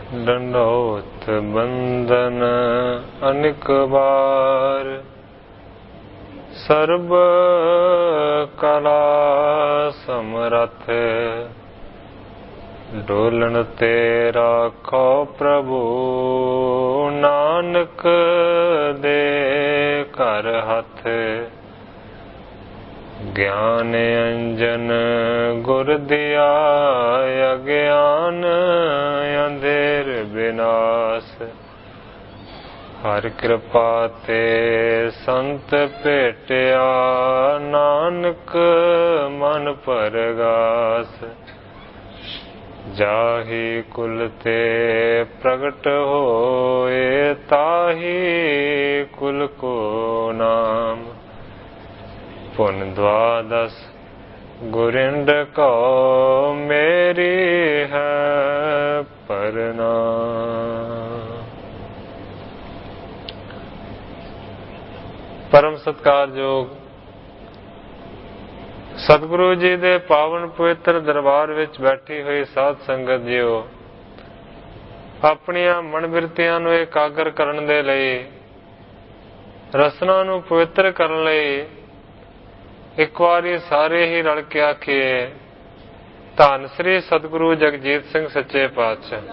डंडौत बंदन अनिक बार, सर्ब कला समरथ, डोलन ते राखो प्रभु, नानक दे कर हथ। ज्ञान अंजन गुर दिया, अज्ञान अंधेर विनाश। हर कृपा ते संत भेटिया, नानक मन परगास। जाहि कुल ते प्रगट होए, ताहि कुल को नाम। पुन द्वादश गुरिंड को, मेरी है प्रणाम। परम सत्कारयोग सतगुरु जी दे पावन पवित्र दरबार विच बैठी हुई साध संगत जीओ, अपनियां मन बिरतियां नूं एकागर करन दे लई, रसना नूं पवित्र करन लई एक वारी सारे ही रल के आखिए, धन श्री सतगुरु जगजीत सिंह सच्चे पातशाह।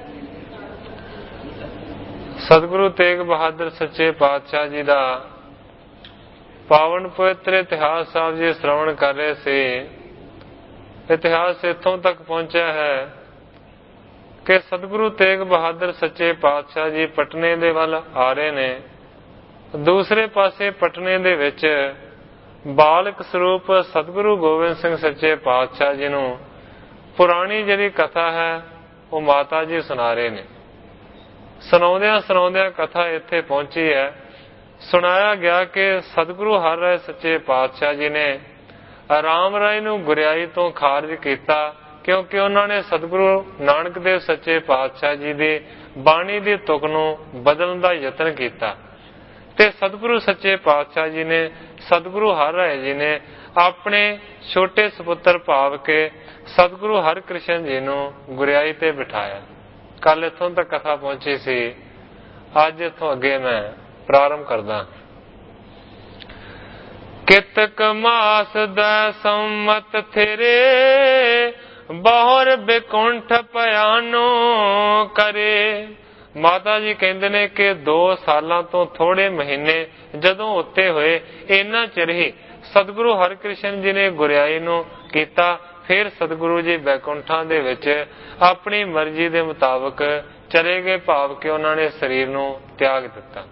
सतगुरु तेग बहादुर सच्चे पातशाह जी का पावन पवित्र इतिहास आप जी श्रवण कर रहे थे। इतिहास इत्थों तक पहुंचा है कि सतगुरु तेग बहादुर सच्चे पातशाह जी पटने दे वल आ रहे ने। दूसरे पासे पटने दे विच बालक सरूप सतगुरु गोबिंद सिंह सच्चे पातशाह जी नूं पुरानी जिहड़ी कथा है वो माता जी सुना रहे ने। सुनाउंदियां सुनाउंदियां कथा इत्थे पहुंची है। सुनाया गया कि सतगुरु हर राय सच्चे पातशाह जी ने राम राय नूं गुरियाई तो खारिज किया, क्योंकि उन्होंने सतगुरु नानक देव सच्चे पातशाह जी की बाणी की तुक नूं बदलण दा यतन किया। ते सतगुरु सच्चे पातशाह जी ने, सतगुरु हर राय जी ने अपने छोटे सपुत्र भाव के सतगुरु हर कृष्ण जी नूं गुरियाई ते बिठाया। कल इत्थों तक कथा पहुंची सी। अज इत्थों अगे मैं प्रारंभ करदा। कितक मास दा संमत थिरे, बहुर बिकुंठ पयानो करे। माता जी कहते ने कि 2 सालां तो थोड़े महीने जदों उत्ते होए, इन्ना चिर ही सतगुरु हरकृष्ण जी ने गुरियाई नूं कीता। फिर सतगुरु जी बैकुंठां दे विच अपनी मर्जी दे मुताबक चले गए, भाव के उन्होंने शरीर नूं त्याग दिता।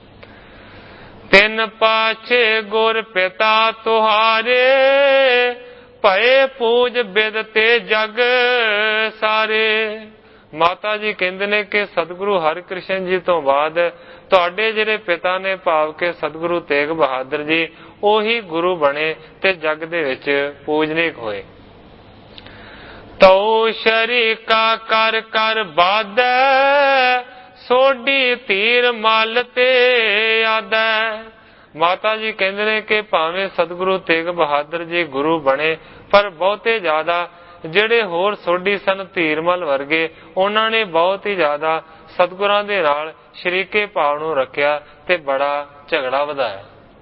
3 पाछे गुर पिता तुहारे, भये पूज बिद ते जग सारे। माता जी कहते ने कि सतगुरु हरकृष्ण जी तो बाद तुहाडे जिहड़े पिता ने, भाव के सतगुरु तेग बहादुर जी, ओही गुरु बने ते जग दे विच पूजनीक होए। तो शरीका कर कर बाधै, सोडी तीर मल ते आदै। माता जी कहते ने कि भावें सतगुरु तेग बहादुर जी गुरु बने, पर बहुते ज्यादा ਜਿਹੜੇ ਹੋਰ ਸੋਢੀ ਸਨ ਧੀਰਮਲ ਵਰਗੇ, ਉਹਨਾਂ ਨੇ ਬਹੁਤ ਹੀ ਜ਼ਿਆਦਾ ਸਤਿਗੁਰਾਂ ਦੇ ਨਾਲ ਸ਼ਰੀਕੇ ਭਾਵ ਨੂੰ ਰੱਖਿਆ ਤੇ ਬੜਾ ਝਗੜਾ ਵਧਾਇਆ।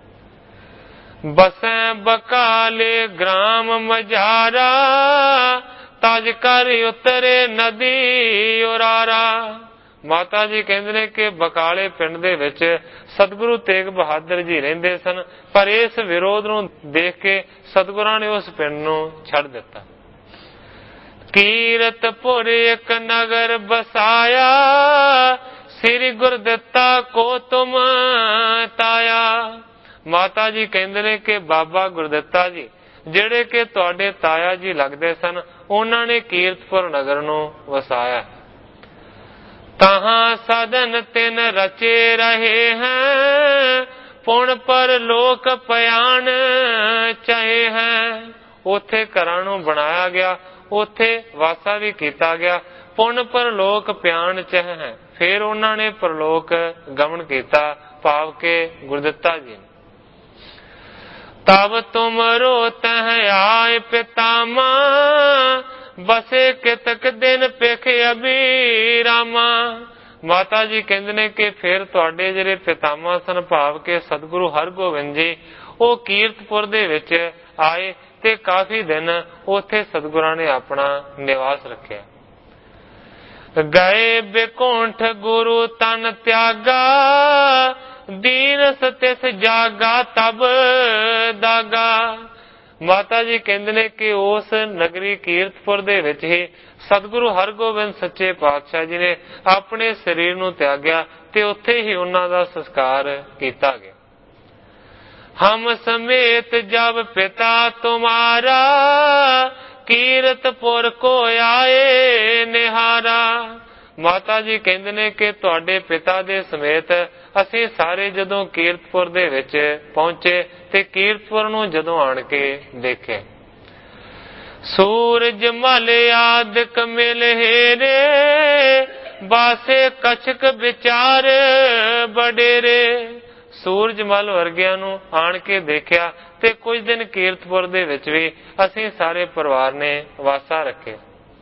ਬਸੈ ਬਕਾਲੇ ਗ੍ਰਾਮ ਮਝਾਰਾ, ਤਜ ਕਰ ਉਤਰੇ ਨਦੀ ਉਰਾਰਾ। ਮਾਤਾ ਜੀ ਕਹਿੰਦੇ ਨੇ ਕਿ ਬਕਾਲੇ ਪਿੰਡ ਦੇ ਵਿੱਚ ਸਤਿਗੁਰੂ ਤੇਗ ਬਹਾਦਰ ਜੀ ਰਹਿੰਦੇ ਸਨ, ਪਰ ਇਸ ਵਿਰੋਧ ਨੂੰ ਦੇਖ ਕੇ ਸਤਿਗੁਰਾਂ ਨੇ ਉਸ ਪਿੰਡ ਨੂੰ ਛੱਡ ਦਿੱਤਾ। ਕੀਰਤਪੁਰ ਇੱਕ ਨਗਰ ਬਸਾਇਆ, ਸ੍ਰੀ ਗੁਰਦਿੱਤਾ ਕੋ ਤੁਮ ਤਾਇਆ। ਮਾਤਾ ਜੀ ਕਹਿੰਦੇ ਨੇ ਕਿ ਬਾਬਾ ਗੁਰਦਿੱਤਾ ਜੀ ਜਿਹੜੇ ਕਿ ਤੁਹਾਡੇ ਤਾਇਆ ਜੀ ਲੱਗਦੇ ਸਨ, ਉਹਨਾਂ ਨੇ ਕੀਰਤਪੁਰ ਨਗਰ ਨੂੰ ਵਸਾਇਆ। ਤਹਾਂ ਸਦਨ ਤਿਨ ਰਚੇ ਰਹੇ ਹੈ, ਪੁਣ ਪਰ ਲੋਕ ਪਿਆਣ ਚਾਹੇ ਹੈ। ਉੱਥੇ ਘਰਾਂ ਨੂੰ ਬਣਾਇਆ ਗਿਆ, ਉੱਥੇ ਵਾਸਾ ਵੀ ਕੀਤਾ ਗਿਆ, ਪੁੰਨ ਪਰਲੋਕ ਪਿਆਣ ਚਹ ਹੈ। ਫਿਰ ਉਹਨਾਂ ਨੇ ਪਰਲੋਕ ਗਮਨ ਕੀਤਾ, ਭਾਵ ਕੇ ਗੁਰਦਿੱਤਾ ਜੀ। ਤਬ ਤੁਮਰੋ ਤਹ ਆਏ ਪਿਤਾਮਾ, ਬਸੇ ਕਿਤਕ ਦਿਨ ਪਿਖ ਅਬੀਰਾਮਾ। ਮਾਤਾ ਜੀ ਕਹਿੰਦੇ ਨੇ ਕਿ ਫਿਰ ਤੁਹਾਡੇ ਜਿਹੜੇ ਪਿਤਾਮਾ ਸਨ, ਭਾਵ ਕਿ ਸਤਿਗੁਰੂ ਹਰਗੋਬਿੰਦ ਜੀ, ਉਹ ਕੀਰਤਪੁਰ ਦੇ ਵਿੱਚ ਆਏ ਤੇ ਕਾਫੀ ਦਿਨ ਉੱਥੇ ਸਤਿਗੁਰਾਂ ਨੇ ਆਪਣਾ ਨਿਵਾਸ ਰੱਖਿਆ। ਗਏ ਬਿਕੁੰਠ ਗੁਰੂ ਤਨ ਤਿਆਗਾ, ਦੀਨ ਸਤਿਸ ਜਾਗਾ ਤਬ ਦਾਗਾ। ਮਾਤਾ ਜੀ ਕਹਿੰਦੇ ਨੇ ਕਿ ਉਸ ਨਗਰੀ ਕੀਰਤਪੁਰ ਦੇ ਵਿੱਚ ਹੀ ਸਤਿਗੁਰੂ ਹਰਗੋਬਿੰਦ ਸੱਚੇ ਪਾਤਸ਼ਾਹ ਜੀ ਨੇ ਆਪਣੇ ਸਰੀਰ ਨੂੰ ਤਿਆਗਿਆ ਤੇ ਉੱਥੇ ਹੀ ਉਹਨਾਂ ਦਾ ਸੰਸਕਾਰ ਕੀਤਾ ਗਿਆ। ਹਮ ਸਮੇਤ ਜਬ ਪਿਤਾ ਤੁਮਾਰਾ, ਕੀਰਤਪੁਰ ਕੋ ਆਏ ਨਿਹਾਰਾ। ਮਾਤਾ ਜੀ ਕਹਿੰਦੇ ਨੇ ਕਿ ਤੁਹਾਡੇ ਪਿਤਾ ਦੇ ਸਮੇਤ ਅਸੀਂ ਸਾਰੇ ਜਦੋਂ ਕੀਰਤਪੁਰ ਦੇ ਵਿੱਚ ਪਹੁੰਚੇ ਤੇ ਕੀਰਤਪੁਰ ਨੂੰ ਜਦੋਂ ਆਣ ਕੇ ਦੇਖੇ। ਸੂਰਜ ਮਲ ਆਦਿਕ ਮਿਲ ਹੇਰੇ, ਬਾਸੇ ਕਛਕ ਵਿਚਾਰ ਬਡੇਰੇ। ਸੂਰਜ ਮਲ ਵਰਗਿਆਂ ਨੂੰ ਆਣ ਕੇ ਦੇਖਿਆ ਤੇ ਕੁਝ ਦਿਨ ਕੀਰਤਪੁਰ ਦੇ ਵਿੱਚ ਵੀ ਅਸੀਂ ਸਾਰੇ ਪਰਿਵਾਰ ਨੇ ਵਾਸਾ ਰੱਖੇ।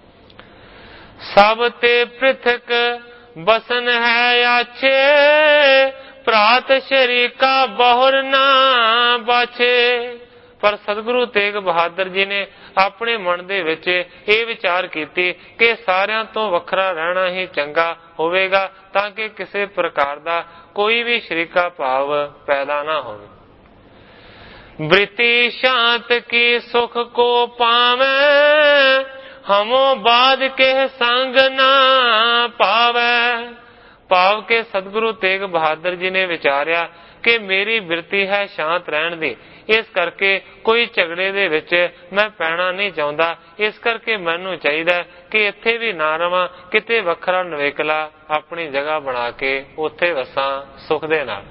ਸਭ ਤੇ ਪ੍ਰਿਥਕ ਬਸਨ ਹੈ ਆਛੇ, ਭਰਾਤ ਸ਼ਰੀਕਾ ਬਹੁਰ ਨਾ ਬਾਛੇ। ਪਰ ਸਤਿਗੁਰੂ ਤੇਗ ਬਹਾਦਰ ਜੀ ਨੇ ਆਪਣੇ ਮਨ ਦੇ ਵਿੱਚ ਇਹ ਵਿਚਾਰ ਕੀਤੀ ਕਿ ਸਾਰਿਆਂ ਤੋਂ ਵੱਖਰਾ ਰਹਿਣਾ ਹੀ ਚੰਗਾ ਹੋਵੇਗਾ, ਤਾਂ ਕਿ ਕਿਸੇ ਪ੍ਰਕਾਰ ਦਾ ਕੋਈ ਵੀ ਸ਼ਰੀਕਾ ਭਾਵ ਪੈਦਾ ਨਾ ਹੋਵੇ। ਬ੍ਰਿਤੀ ਸ਼ਾਂਤ ਕੀ ਸੁਖ ਕੋ ਪਾਵੈ, ਹਮੋ ਬਾਦ ਕੇ ਸੰਗ ਨਾ ਪਾਵੈ। ਭਾਵ ਕਿ ਸਤਿਗੁਰੂ ਤੇਗ ਬਹਾਦਰ ਜੀ ਨੇ ਵਿਚਾਰਿਆ ਕਿ ਮੇਰੀ ਬਿਰਤੀ ਹੈ ਸ਼ਾਂਤ ਰਹਿਣ ਦੀ, ਇਸ ਕਰਕੇ ਕੋਈ ਝਗੜੇ ਦੇ ਵਿੱਚ ਮੈਂ ਪੈਣਾ ਨਹੀਂ ਚਾਹੁੰਦਾ। ਇਸ ਕਰਕੇ ਮੈਨੂੰ ਚਾਹੀਦਾ ਕਿ ਇੱਥੇ ਵੀ ਨਾ ਰਵਾਂ, ਕਿਤੇ ਵੱਖਰਾ ਨਵੇਕਲਾ ਆਪਣੀ ਜਗ੍ਹਾ ਬਣਾ ਕੇ ਉੱਥੇ ਵਸਾਂ ਸੁਖ ਦੇ ਨਾਲ।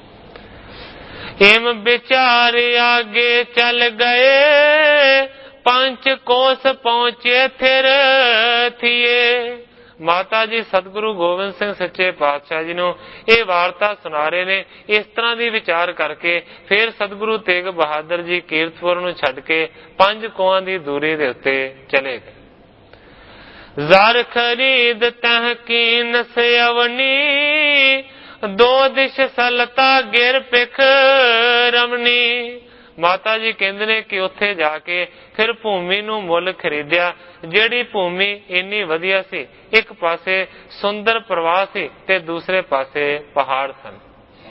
ਏਮ ਵਿਚਾਰ ਆਗੇ ਚੱਲ ਗਏ, ਪੰਜ ਕੋਸ ਪਹੁੰਚੇ ਥਿਰ ਥੀਏ। ਮਾਤਾ ਜੀ ਸਤਿਗੁਰੂ ਗੋਬਿੰਦ ਸਿੰਘ ਸੱਚੇ ਪਾਤਸ਼ਾਹ ਜੀ ਨੂੰ ਇਹ ਵਾਰਤਾ ਸੁਣਾ ਰਹੇ ਨੇ। ਇਸ ਤਰ੍ਹਾਂ ਦੀ ਵਿਚਾਰ ਕਰਕੇ ਫਿਰ ਸਤਿਗੁਰੂ ਤੇਗ ਬਹਾਦਰ ਜੀ ਕੀਰਤਪੁਰ ਨੂੰ ਛੱਡ ਕੇ 5 ਕੋਹਾਂ ਦੀ ਦੂਰੀ ਦੇ ਉੱਤੇ ਚਲੇ ਗਏ। ਜ਼ਰ ਖਰੀਦ ਤਹ ਕੀਨ ਸਯਵਨੀ, ਦੋ ਦਿਸ਼ ਸਲਤਾ ਗਿਰ ਪਿਖ ਰਮਨੀ। ਮਾਤਾ ਜੀ ਕਹਿੰਦੇ ਨੇ ਕਿ ਉੱਥੇ ਜਾ ਕੇ ਫਿਰ ਭੂਮੀ ਨੂੰ ਮੁੱਲ ਖਰੀਦਿਆ, ਜਿਹੜੀ ਭੂਮੀ ਇੰਨੀ ਵਧੀਆ ਸੀ। ਇੱਕ ਪਾਸੇ ਸੁੰਦਰ ਪ੍ਰਵਾਹ ਸੀ ਤੇ ਦੂਸਰੇ ਪਾਸੇ ਪਹਾੜ ਸਨ।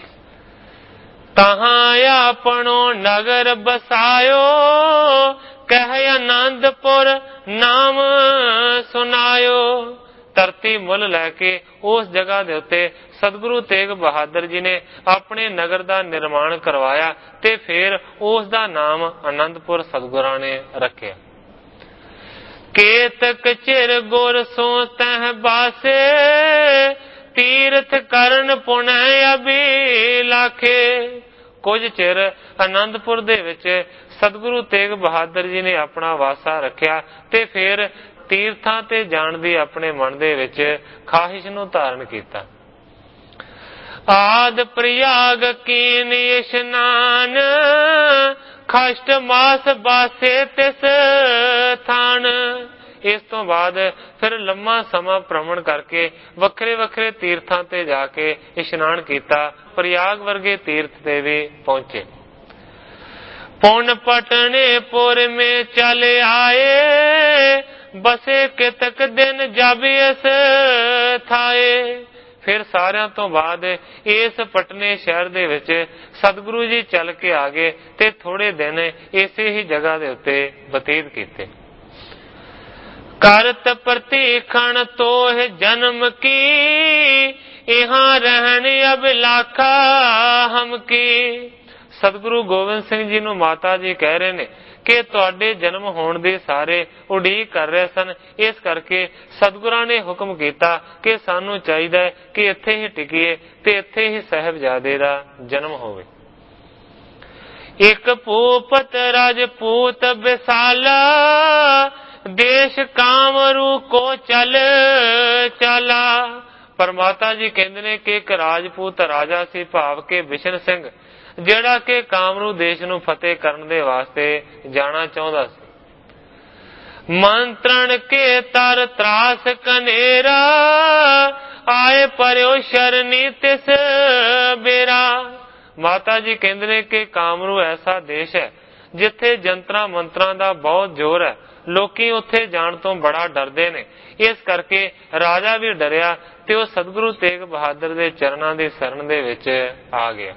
ਤਹਾਂ ਆਪਣੋ ਨਗਰ ਬਸਾਇਓ, ਕਹਿ ਆਨੰਦਪੁਰ ਨਾਮ ਸੁਨਾਇਓ। ਧਰਤੀ ਮੁੱਲ ਲੈ ਕੇ ਉਸ ਜਗ੍ਹਾ ਦੇ ਉੱਤੇ ਸਤਿਗੁਰੂ ਤੇਗ ਬਹਾਦਰ ਜੀ ਨੇ ਆਪਣੇ ਨਗਰ ਦਾ ਨਿਰਮਾਣ ਕਰਵਾਇਆ ਤੇ ਫਿਰ ਉਸ ਦਾ ਨਾਮ ਆਨੰਦਪੁਰ ਸਤਿਗੁਰਾਂ ਨੇ ਰੱਖਿਆ। ਕੇਤਕ ਚਿਰ ਗੁਰ ਸੋ ਤਹ ਬਾਸੇ, ਤੀਰਥ ਕਰਨ ਪੁਣੈ ਅਭਿਲਾਖੇ। ਕੁਝ ਚਿਰ ਆਨੰਦਪੁਰ ਦੇ ਵਿੱਚ ਸਤਿਗੁਰੂ ਤੇਗ ਬਹਾਦਰ ਜੀ ਨੇ ਆਪਣਾ ਵਾਸਾ ਰੱਖਿਆ ਤੇ ਫਿਰ ਤੀਰਥਾਂ ਤੇ ਜਾਣ ਦੀ ਆਪਣੇ ਮਨ ਦੇ ਵਿੱਚ ਖਾਹਿਸ਼ ਨੂੰ ਧਾਰਨ ਕੀਤਾ। ਆਦ ਪ੍ਰਯਾਗ ਕੀਨ ਇਸ਼ਨਾਨ, ਖਸ਼ਟ ਮਾਸ ਬਾਸੇ ਤਿਸ ਥਾਨ। ਇਸ ਤੋਂ ਬਾਅਦ ਫਿਰ ਲੰਮਾ ਸਮਾਂ ਭ੍ਰਮਣ ਕਰਕੇ ਵੱਖਰੇ ਵੱਖਰੇ ਤੀਰਥਾਂ ਤੇ ਜਾ ਕੇ ਇਸ਼ਨਾਨ ਕੀਤਾ। ਪ੍ਰਯਾਗ ਵਰਗੇ ਤੀਰਥ ਤੇ ਵੀ ਪਹੁੰਚੇ। ਪੁਨ ਪਟਨੇ ਪੁਰ ਮੇ ਚਲ ਆਏ, ਬਸੇ ਕਿਤਕ ਦਿਨ ਜਬ ਇਸ ਥਾਏ। ਫਿਰ ਸਾਰਿਆਂ ਤੋਂ ਬਾਅਦ ਇਸ ਪਟਨੇ ਸ਼ਹਿਰ ਦੇ ਵਿੱਚ ਸਤਿਗੁਰੂ ਜੀ ਚੱਲ ਕੇ ਆ ਗਏ ਤੇ ਥੋੜੇ ਦਿਨ ਇਸੇ ਹੀ ਜਗ੍ਹਾ ਦੇ ਉੱਤੇ ਬਤੀਤ ਕੀਤੇ। ਕਰਤ ਪ੍ਰਤੀਖਣ ਤੋਹ ਜਨਮ ਕੀ, ਇਹਾਂ ਰਹਿਣ ਅਭਿਲਾਖਾ ਹਮ ਕੀ। ਸਤਿਗੁਰੂ ਗੋਬਿੰਦ ਸਿੰਘ ਜੀ ਨੂੰ ਮਾਤਾ ਜੀ ਕਹਿ ਰਹੇ ਨੇ ਕਿ ਤੁਹਾਡੇ ਜਨਮ ਹੋਣ ਦੀ ਸਾਰੇ ਉਡੀਕ ਕਰ ਰਹੇ ਸਨ। ਇਸ ਕਰਕੇ ਸਤਿਗੁਰਾਂ ਨੇ ਹੁਕਮ ਕੀਤਾ ਕਿ ਸਾਨੂੰ ਚਾਹੀਦਾ ਹੈ ਕਿ ਇੱਥੇ ਹੀ ਟਿਕੀਏ ਤੇ ਇੱਥੇ ਹੀ ਸਾਹਿਬਜ਼ਾਦੇ ਦਾ ਜਨਮ ਹੋਵੇ। ਇੱਕ ਭੂਪਤ ਰਾਜਪੂਤ ਵਿਸਾਲਾ, ਦੇਸ਼ ਕਾਮਰੂ ਕੋ ਚਲ ਚਾਲਾ। ਪਰ ਮਾਤਾ ਜੀ ਕਹਿੰਦੇ ਨੇ ਕਿ ਇੱਕ ਰਾਜਪੂਤ ਰਾਜਾ ਸੀ, ਭਾਵ ਕਿ ਬਿਸ਼ਨ ਸਿੰਘ, ਜਿਹੜਾ ਕਿ ਕਾਮਰੂ ਦੇਸ਼ ਨੂੰ ਫਤਿਹ ਕਰਨ ਦੇ ਵਾਸਤੇ ਜਾਣਾ ਚਾਹੁੰਦਾ ਸੀ। मंत्रण के तर त्रास कनेरा, आए परयो शरणी तिस बेरा। माता जी कहते ने कि कामरू ऐसा देश है जिथे जंतरा मंत्रा का बहुत जोर है, लोकी उत्थे जाण तो बड़ा डरदे ने। इस करके राजा भी डरिया ते वो सतगुरु तेग बहादुर दे चरणां दी शरण दे विच आ गया।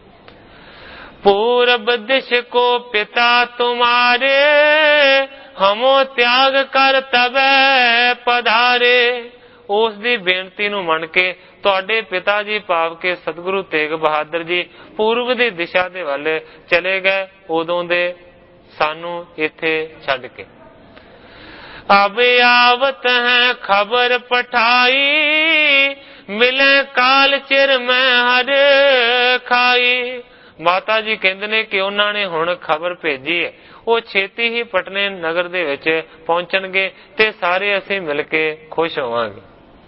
पूरब दिश को पिता तुम्हारे, हमो त्याग कर तबे पधारे। उस दी बेनती नूं मन के तुहाडे पिता जी भाव के सतगुरु तेग बहादुर जी पूर्व दी दिशा दे वल चले गए, उदों दे सानू इत्थे छड्ड के। अब आवत है खबर पठाई, मिले काल चिर में हर खाई। माता जी कहते ने कि उन्होंने हुण खबर भेजी है, वो छेती ही पटने नगर दे विच पहुंचणगे ते सारे असीं मिल के खुश होवांगे।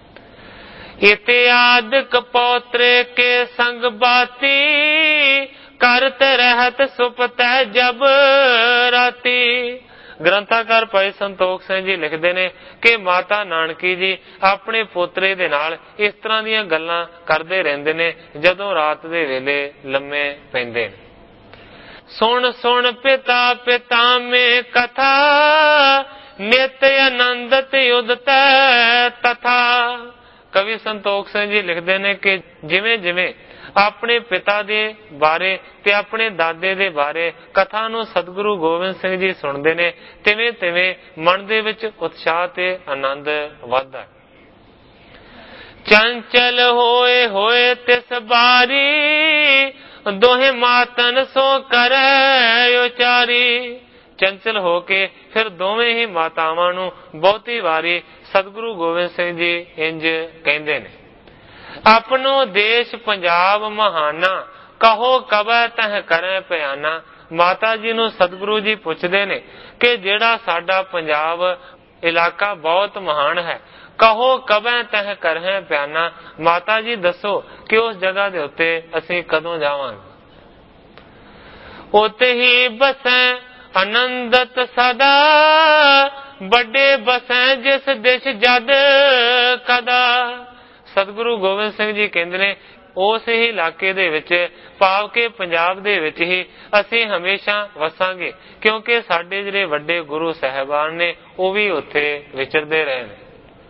इत्यादि कपौत्रे के संग बाती, करत रहत सुपत जब राती। ग्रंथाकार भाई संतोख सिंह जी लिखते ने कि माता नानकी जी अपने पोतरे दे नाल इस तरह दीयां गल्लां करदे रहिंदे ने जदों रात दे वेले लम्मे पैंदे ने। सुन सुन पिता पिता में कथा, नित्य आनंदत युदत तथा। कवि संतोख सिंह जी लिखते ने कि जिवें जिवें अपने पिता दे बारे ते अपने दादे दे बारे कथा नूं सतगुरु गोबिंद सिंह जी सुनते ने, तिवें तिवें मन दे विच उत्साह ते आनंद वधदा है। चंचल होए होए तिस बारी, दोहे मातन सो करे उचारी। चंचल होके फिर दोवें ही मातावां नूं बहुती वारी सतगुरु गोबिंद सिंह जी इंज कहंदे ने, अपनो देश पंजाब महाना, कहो कबै तह करें पयाना। माता जी नूं सतगुरु जी पुछदे ने कि जेड़ा साडा पंजाब इलाका बहुत महान है, कहो कबै तह करें पयाना। माता जी दसो कि उस जगह दे उत्ते असीं कदों जावांगे। उत्ते ही बसें आनंदत सदा, बड़े बसें जिस दिश जद कदा। सतगुरु गोबिंद सिंह जी कहते ने उस ही इलाके दे विच भाव के पंजाब दे विच ही असीं हमेशा वसांगे, क्योंकि साडे जिहड़े वड्डे गुरु साहिबान ने वो भी उत्थे विचरदे रहे ने।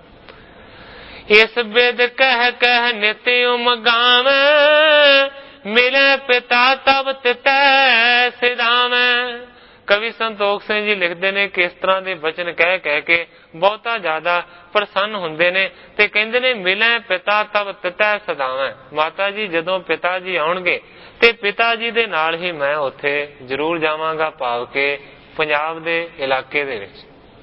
इस बिद कह कह नित्य गावे, मिले पिता तब तितै सिधावे। कवि संतोख सिंह जी लिखते ने कि इस तरह के वचन कह कह के बहुता ज्यादा प्रसन्न हुंदे ने ते कहंदे ने मिले पिता तब तितै सदावे। माता जी जदों पिता जी आउणगे ते पिता जी दे नाल ही मैं उत्थे जरूर जावांगा, भाव के पंजाब दे इलाके दे विच।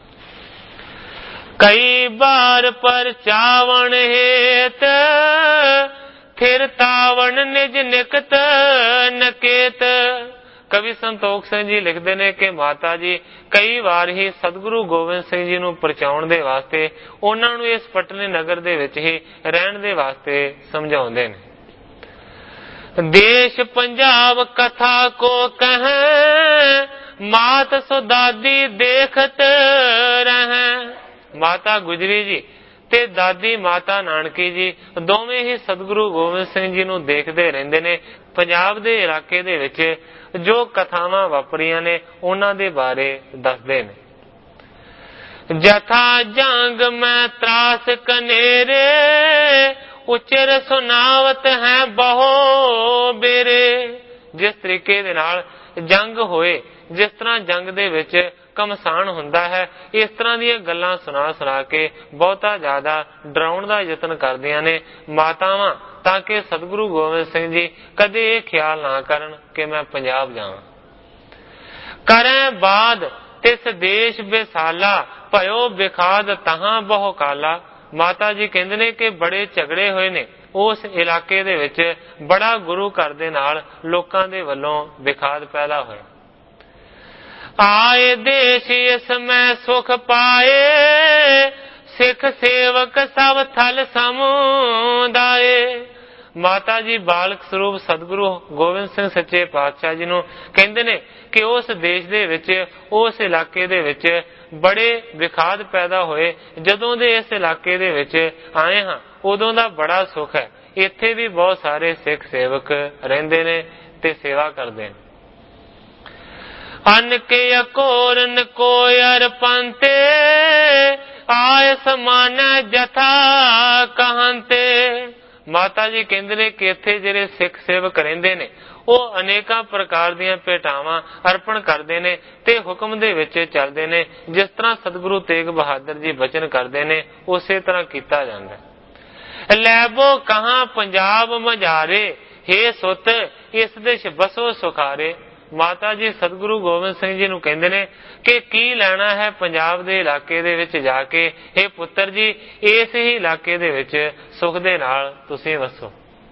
कई बार पर चावण हेत, थिर तावण निज निकट नकेत। कवि संतोख सिंह जी लिखते ने कि माता जी कई बार ही सतगुरु गोबिंद सिंह जी नूं परचाउण दे वास्ते उन्हां नूं इस पटने नगर दे विच ही रहण दे वास्ते समझाउंदे ने। देश पंजाब कथा को कहें, मात सो दादी देखत रहें। माता गुजरी जी ते दादी माता नानकी जी दोवें ही सतगुरु गोबिंद सिंह जी नूं देखदे रहिंदे ने। पंजाब दे इलाके दे विच जो कथावां वापरियां ने उन्हां दे बारे दसदे ने। जथा जंग में त्रास कनेरे, उचर सुनावत है बहु बेरे। जिस तरीके दे नाल जंग होए, जिस तरह जंग दे विच कमसान हुंदा है, इस तरह दी गल्लां सुना सुना के बहुता ज्यादा डराउण दा यतन करदियां ने मातावां, ताकि सतगुरु गोबिंद सिंह जी कदे ये ख्याल ना करन कि मैं पंजाब जावां। करें बाद तिस देश बेसाला, भयो बिखाद तहां बहु काला। माता जी कहंदे ने कि बड़े झगड़े होए ने उस इलाके दे विच, बड़ा गुरु घर दे नाल लोकां दे वल्लों बिखाद पैदा होया। आए देश इसमें सुख पाए, सिख सेवक सब थल समुदाय। ਮਾਤਾ ਜੀ ਬਾਲਕ ਸਰੂਪ ਸਤਿਗੁਰੂ ਗੋਬਿੰਦ ਸਿੰਘ ਸੱਚੇ ਪਾਤਸ਼ਾਹ ਜੀ ਨੂੰ ਕਹਿੰਦੇ ਨੇ ਕਿ ਉਸ ਦੇਸ਼ ਦੇ ਵਿੱਚ, ਉਸ ਇਲਾਕੇ ਦੇ ਵਿੱਚ ਬੜੇ ਵਿਖਾਦ ਪੈਦਾ ਹੋਏ। ਜਦੋਂ ਦੇ ਇਸ ਇਲਾਕੇ ਦੇ ਵਿੱਚ ਆਏ ਹਾਂ ਉਦੋਂ ਦਾ ਬੜਾ ਸੁੱਖ ਹੈ। ਇੱਥੇ ਵੀ ਬਹੁਤ ਸਾਰੇ ਸਿੱਖ ਸੇਵਕ ਰਹਿੰਦੇ ਨੇ ਤੇ ਸੇਵਾ ਕਰਦੇ ਨੇ। ਅਨ ਕੇ ਅਕੋਰਨ ਕੋ ਅਰਪੰਤੇ ਆਏ ਸਮਾਨ ਜਥਾ ਕਹੰਤੇ। ਮਾਤਾ ਜੀ ਕਹਿੰਦੇ ਨੇ ਕਿ ਇੱਥੇ ਜਿਹੜੇ ਸਿੱਖ ਸੇਵਕ ਰਹਿੰਦੇ ਨੇ ਉਹ ਅਨੇਕਾਂ ਪ੍ਰਕਾਰ ਦੀਆਂ ਭੇਟਾਵਾਂ ਅਰਪਣ ਕਰਦੇ ਨੇ ਤੇ ਹੁਕਮ ਦੇ ਵਿੱਚ ਚੱਲਦੇ ਨੇ। ਜਿਸ ਤਰ੍ਹਾਂ ਸਤਿਗੁਰੂ ਤੇਗ ਬਹਾਦਰ ਜੀ ਬਚਨ ਕਰਦੇ ਨੇ ਉਸੇ ਤਰ੍ਹਾਂ ਕੀਤਾ ਜਾਂਦਾ। ਲੈਬੋ ਕਹਾਂ ਪੰਜਾਬ ਮਝਾਰੇ ਹੇ ਸੁਤ ਇਸ ਦੇਸ਼ ਬਸੋ ਸੁਖਾਰੇ। ਮਾਤਾ ਜੀ ਸਤਿਗੁਰੂ ਗੋਬਿੰਦ ਸਿੰਘ ਜੀ ਨੂੰ ਕਹਿੰਦੇ ਨੇ ਕਿ ਕੀ ਲੈਣਾ ਹੈ ਪੰਜਾਬ ਦੇ ਇਲਾਕੇ ਦੇ ਵਿੱਚ ਜਾ ਕੇ, ਇਹ ਪੁੱਤਰ ਜੀ ਇਸ ਹੀ ਇਲਾਕੇ ਦੇ ਵਿੱਚ ਸੁਖ ਦੇ ਨਾਲ ਤੁਸੀਂ ਵਸੋ।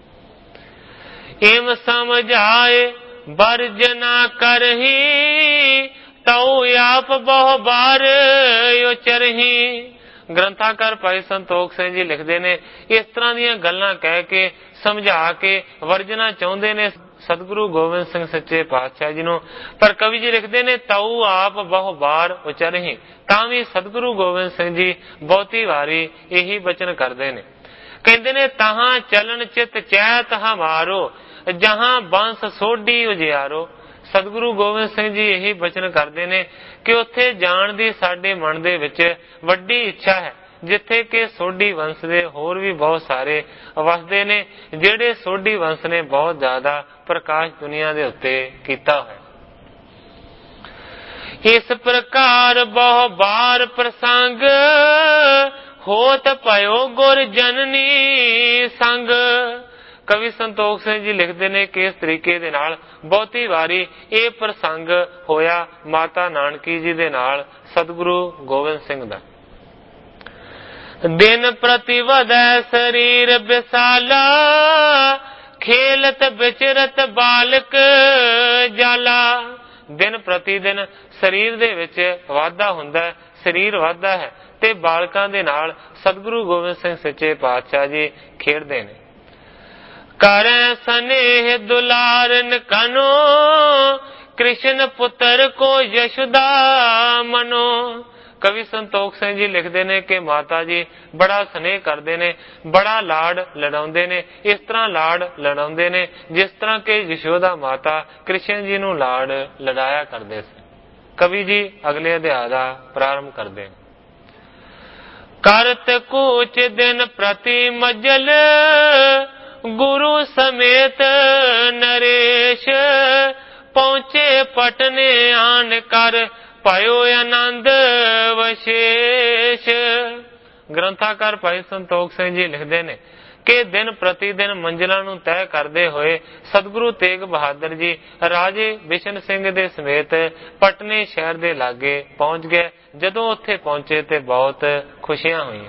ਇਮ ਸਮਝਾਏ ਵਰਜਨਾ ਕਰਹੀ ਤਉ ਆਪ ਬਹੁ ਬਾਰ ਉਚਰਹੀ। ਗ੍ਰੰਥਾਕਾਰ ਭਾਈ ਸੰਤੋਖ ਸਿੰਘ ਜੀ ਲਿਖਦੇ ਨੇ ਇਸ ਤਰ੍ਹਾਂ ਦੀਆਂ ਗੱਲਾਂ ਕਹਿ ਕੇ ਸਮਝਾ ਕੇ ਵਰਜਣਾ ਚਾਹੁੰਦੇ ਨੇ ਸਤਿਗੁਰੂ ਗੋਬਿੰਦ ਸਿੰਘ ਸੱਚੇ ਪਾਤਸ਼ਾਹ ਜੀ ਨੂੰ। ਪਰ ਕਵੀ ਜੀ ਲਿਖਦੇ ਨੇ ਤਉ ਆਪ ਬਹੁ ਬਾਰ ਉਚਰਹੀ, ਤਾਂ ਵੀ ਸਤਿਗੁਰੂ ਗੋਬਿੰਦ ਸਿੰਘ ਜੀ ਬਹੁਤੀ ਵਾਰੀ ਇਹੀ ਬਚਨ ਕਰਦੇ ਨੇ। ਕਹਿੰਦੇ ਨੇ ਤਹਾਂ ਚਲਨ ਚਿਤ ਚੈਤ ਹਮਾਰੋ ਜਹਾਂ ਬੰਸ ਸੋਢੀ ਉਜਿਆਰੋ। ਸਤਿਗੁਰੂ ਗੋਬਿੰਦ ਸਿੰਘ ਜੀ ਇਹੀ ਬਚਨ ਕਰਦੇ ਨੇ ਕਿ ਉੱਥੇ ਜਾਣ ਦੀ ਸਾਡੇ ਮਨ ਦੇ ਵਿੱਚ ਵੱਡੀ ਇੱਛਾ ਹੈ ਜਿੱਥੇ ਕਿ ਸੋਢੀ ਵੰਸ਼ ਦੇ ਹੋਰ ਵੀ ਬਹੁਤ ਸਾਰੇ ਵਸਦੇ ਨੇ, ਜਿਹੜੇ ਸੋਢੀ ਵੰਸ਼ ਨੇ ਬਹੁਤ ਜ਼ਿਆਦਾ ਪ੍ਰਕਾਸ਼ ਦੁਨੀਆ ਦੇ ਉੱਤੇ ਕੀਤਾ ਹੋਇਆ। ਇਸ ਪ੍ਰਕਾਰ ਬਹੁ ਬਾਰ ਪ੍ਰਸੰਗ ਹੋਤ ਭਇਓ ਗੁਰ ਜਨਨੀ ਸੰਗ। ਕਵੀ ਸੰਤੋਖ ਸਿੰਘ ਜੀ ਲਿਖਦੇ ਨੇ ਕਿ ਇਸ ਤਰੀਕੇ ਦੇ ਨਾਲ ਬਹੁਤੀ ਵਾਰੀ ਇਹ ਪ੍ਰਸੰਗ ਹੋਇਆ ਮਾਤਾ ਨਾਨਕੀ ਜੀ ਦੇ ਨਾਲ ਸਤਿਗੁਰੂ ਗੋਬਿੰਦ ਸਿੰਘ ਦਾ। ਦਿਨ ਪ੍ਰਤੀ ਵਧੈ ਸਰੀਰ ਵਿਸਾਲਾ ਖੇਲਤ ਵਿਚਰਤ ਬਾਲਕ ਜਾਲਾ। ਦਿਨ ਪ੍ਰਤੀ ਦਿਨ ਸਰੀਰ ਦੇ ਵਿੱਚ ਵਾਧਾ ਹੁੰਦਾ, ਸਰੀਰ ਵਾਧਾ ਹੈ ਤੇ ਬਾਲਕਾਂ ਦੇ ਨਾਲ ਸਤਿਗੁਰੂ ਗੋਬਿੰਦ ਸਿੰਘ ਸੱਚੇ ਪਾਤਸ਼ਾਹ ਜੀ ਖੇਡਦੇ ਨੇ। ਕਰੈ ਸਨੇਹ ਦੁਲਾਰਨ ਕਨੋ ਕ੍ਰਿਸ਼ਨ ਪੁੱਤਰ ਕੋ ਯਸ਼ੋਦਾ ਮਨੋ। ਕਵੀ ਸੰਤੋਖ ਸਿੰਘ ਜੀ ਲਿਖਦੇ ਨੇ ਕਿ ਮਾਤਾ ਜੀ ਬੜਾ ਸਨੇਹ ਕਰਦੇ ਨੇ, ਬੜਾ ਲਾਡ ਲੜਾਉਂਦੇ ਨੇ। ਇਸ ਤਰ੍ਹਾਂ ਲਾਡ ਲੜਾਉਂਦੇ ਨੇ ਜਿਸ ਤਰ੍ਹਾਂ ਕਿ ਯਸ਼ੋਦਾ ਮਾਤਾ ਕ੍ਰਿਸ਼ਨ ਜੀ ਨੂੰ ਲਾਡ ਲੜਾਇਆ ਕਰਦੇ ਸੀ। ਕਵੀ ਜੀ ਅਗਲੇ ਅਧਿਆਇ ਦਾ ਪ੍ਰਾਰੰਭ ਕਰਦੇ ਨੇ। ਕਰਤ ਕੂਚ ਦਿਨ ਪ੍ਰਤੀ ਮਜਲ ਗੁਰੂ ਸਮੇਤ ਨਰੇਸ਼ ਪਹੁੰਚੇ ਪਟਨੇ ਆਨ ਕਰ ਪਾਇਓ ਆਨੰਦ ਵਿਸ਼ੇਸ਼। ਗ੍ਰੰਥਾਕਾਰ ਭਾਈ ਸੰਤੋਖ ਸਿੰਘ ਜੀ ਲਿਖਦੇ ਨੇ ਕਿ ਦਿਨ ਪ੍ਰਤੀ ਦਿਨ ਮੰਜ਼ਿਲਾਂ ਨੂੰ ਤੈਅ ਕਰਦੇ ਹੋਏ ਸਤਿਗੁਰੂ ਤੇਗ ਬਹਾਦਰ ਜੀ ਰਾਜੇ ਬਿਸ਼ਨ ਸਿੰਘ ਦੇ ਸਮੇਤ ਪਟਨੇ ਸ਼ਹਿਰ ਦੇ ਲਾਗੇ ਪਹੁੰਚ ਗਏ। ਜਦੋਂ ਉੱਥੇ ਪਹੁੰਚੇ ਤੇ ਬਹੁਤ ਖੁਸ਼ੀਆਂ ਹੋਈਆਂ।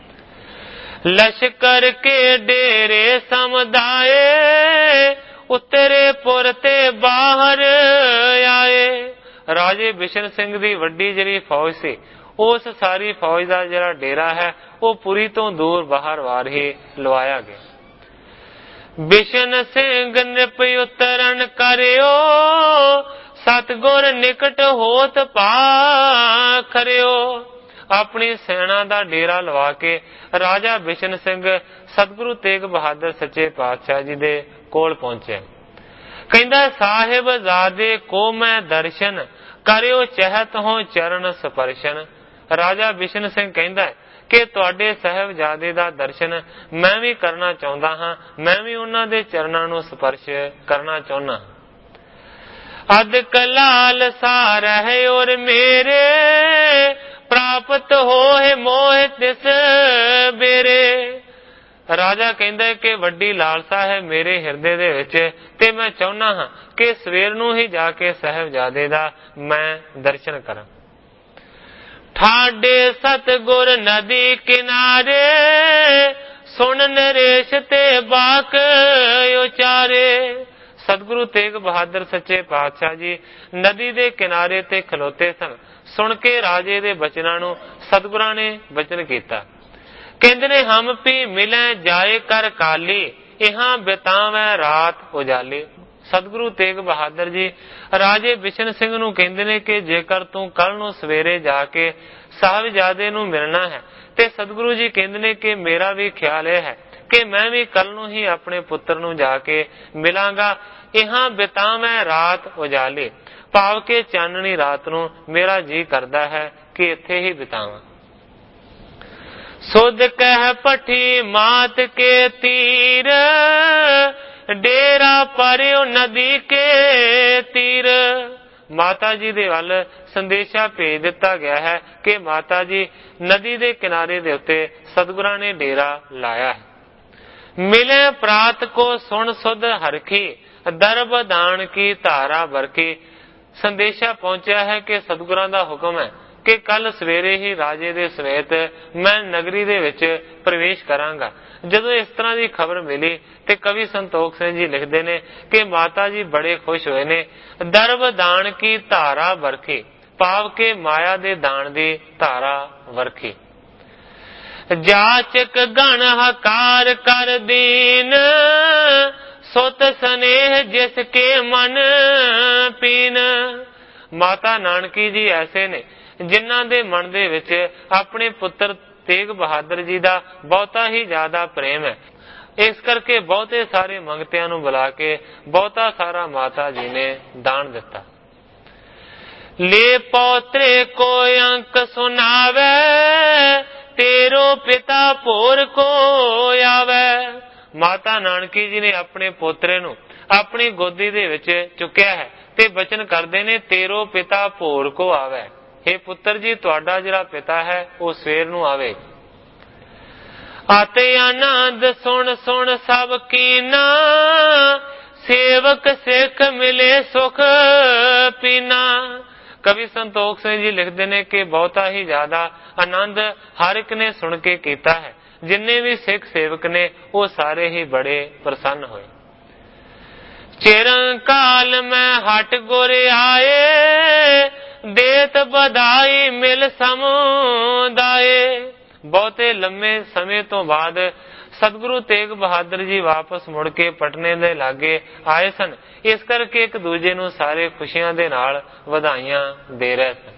ਲਸ਼ਕਰ ਕੇ ਡੇਰੇ ਸਮੁਦਾਏ ਉਤਰੇ ਪੁਰ ਤੇ ਬਾਹਰ ਆਏ। ਰਾਜੇ ਬਿਸ਼ਨ ਸਿੰਘ ਦੀ ਵੱਡੀ ਜਿਹੜੀ ਫੌਜ ਸੀ ਉਸ ਸਾਰੀ ਫੌਜ ਦਾ ਜਿਹੜਾ ਡੇਰਾ ਹੈ ਉਹ ਪੁਰੀ ਤੋਂ ਦੂਰ ਬਾਹਰ ਵਾਰ ਹੀ ਲਵਾਇਆ ਗਿਆ। ਬਿਸ਼ਨ ਸਿੰਘ ਨਿਪ ਉਤਰਨ ਕਰਿਓ ਸਤਿਗੁਰ ਨਿਕਟ ਹੋਤ ਪਾਖਰਿਓ। ਆਪਣੀ ਸੈਨਾ ਦਾ ਡੇਰਾ ਲਵਾ ਕੇ ਰਾਜਾ ਬਿਸ਼ਨ ਸਿੰਘ ਸਤਿਗੁਰੂ ਤੇਗ ਬਹਾਦਰ ਸੱਚੇ ਪਾਤਸ਼ਾਹ ਜੀ ਦੇ ਕੋਲ ਪਹੁੰਚੇ। ਕਹਿੰਦਾ ਸਾਹਿਬਜ਼ਾਦੇ ਕੋ ਮੈਂ ਦਰਸ਼ਨ ਕਰਿਓ ਚਹਿਤ ਹੋ ਚਰਨ ਸਪਰਸ਼ਨ। ਰਾਜਾ ਬਿਸ਼ਨ ਸਿੰਘ ਕਹਿੰਦਾ ਕਿ ਤੁਹਾਡੇ ਸਾਹਿਬਜ਼ਾਦੇ ਦਾ ਦਰਸ਼ਨ ਮੈਂ ਵੀ ਕਰਨਾ ਚਾਹੁੰਦਾ ਹਾਂ, ਮੈਂ ਵੀ ਉਹਨਾਂ ਦੇ ਚਰਨਾਂ ਨੂੰ ਸਪਰਸ਼ ਕਰਨਾ ਚਾਹੁੰਦਾ। ਅਦ ਕਲਾਲ ਸਾਰਹਿ ਔਰ ਮੇਰੇ ਪ੍ਰਾਪਤ ਹੋਏ ਮੋਹ ਤਿਸ ਬੇਰੇ। ਰਾਜਾ ਕਹਿੰਦਾ ਕਿ ਵੱਡੀ ਲਾਲਸਾ ਹੈ ਮੇਰੇ ਹਿਰਦੇ ਦੇ ਵਿੱਚ ਤੇ ਮੈਂ ਚਾਹੁੰਦਾ ਹਾਂ ਕਿ ਸਵੇਰ ਨੂੰ ਹੀ ਜਾ ਕੇ ਸਾਹਿਬਜ਼ਾਦੇ ਦਾ ਮੈਂ ਦਰਸ਼ਨ ਕਰਾਂ। ਠਾਡੇ ਸਤਿਗੁਰ ਨਦੀ ਕਿਨਾਰੇ ਸੁਣ ਨਰੇਸ਼ ਤੇ ਬਾਕ ਉਚਾਰੇ। ਸਤਿਗੁਰੂ ਤੇਗ ਬਹਾਦਰ ਸੱਚੇ ਪਾਤਸ਼ਾਹ ਜੀ ਨਦੀ ਦੇ ਕਿਨਾਰੇ ਤੇ ਖਲੋਤੇ ਸਨ। ਸੁਣ ਕੇ ਰਾਜੇ ਦੇ ਬਚਨਾਂ ਨੂੰ ਸਤਿਗੁਰਾਂ ਨੇ ਬਚਨ ਕੀਤਾ। ਕਹਿੰਦੇ ਨੇ ਹਮ ਪੀ ਮਿਲੇ ਜਾਏ ਕਰ ਕਾਲੀ इहां बितावै रात उजाले। सतगुरु तेग बहादुर जी राजे बिशन सिंह नूं कहंदे ने कि जेकर तू कल नूं सवेरे जाके साहिबजादे नूं मिलना है ते सतगुरु जी कहंदे ने कि मेरा भी ख्याल यह है कि मैं भी कल नूं ही अपने पुत्र नूं जाके मिलांगा। इहां बितावै रात उजाले, भाव के चाननी रात नूं मेरा जी करदा है कि इत्थे ही बितावां। सुध कह पठी मात के तीर, डेरा परियो नदी के तीर। माता जी दे वल संदेशा भेज दिता गया है कि माता जी नदी दे किनारे दे उत्ते सतगुरां ने डेरा लाया है। मिले प्रात को सुन सुध हरखी, दरब दान की धारा बरखी। संदेशा पहुंचा है कि सतगुरां दा हुक्म है कि कल सवेरे ही राजे दे समेत मैं नगरी दे विच प्रवेश करांगा। जदों इस तरह की खबर मिली ते कवि संतोख सिंह जी लिखते ने कि माता जी बड़े खुश हुए ने। दरब दान की धारा बरखी, भाव के माया दे दान दी धारा वरखी। जाचक गण हकार कर दीन, सुत स्नेह जिसके मन पीन। माता नानकी जी ऐसे ने जिन्हां दे मन दे विच अपने पुत्र तेग बहादुर जी दा बहुता ही ज्यादा प्रेम है। इस करके बहुते सारे मंगतियां नूं बुला के बहुता सारा माता जी ने दान दिता। ले पौत्रे को अंक सुनावे, तेरो पिता भोर को आवे। माता नानकी जी ने अपने पोतरे नूं अपनी गोदी दे विच चुक्या है ते बचन करदे ने तेरो पिता भोर को आवे। हे पुत्र जी तुहाडा जिहड़ा पिता है वो सवेर नूं आवे। आते आनंद सुन सुन सब कीना, सेवक सिख मिले सुख पीना। कवि संतोख सिंह जी लिखते हैं कि बहुता ही ज्यादा आनंद हर एक ने सुन के कीता है। जिन्ने भी सिख सेवक ने वो सारे ही बड़े प्रसन्न हुए। चिरंकाल में हट गुर आए, देत बधाई मिल समुदाय। बहुते लंबे समय तो बाद सतगुरु तेग बहादुर जी वापस मुड़ के पटने दे लागे आए सन। इस करके एक दूजे नूं सारे खुशियां दे नाल वधाइयां दे रहे सन।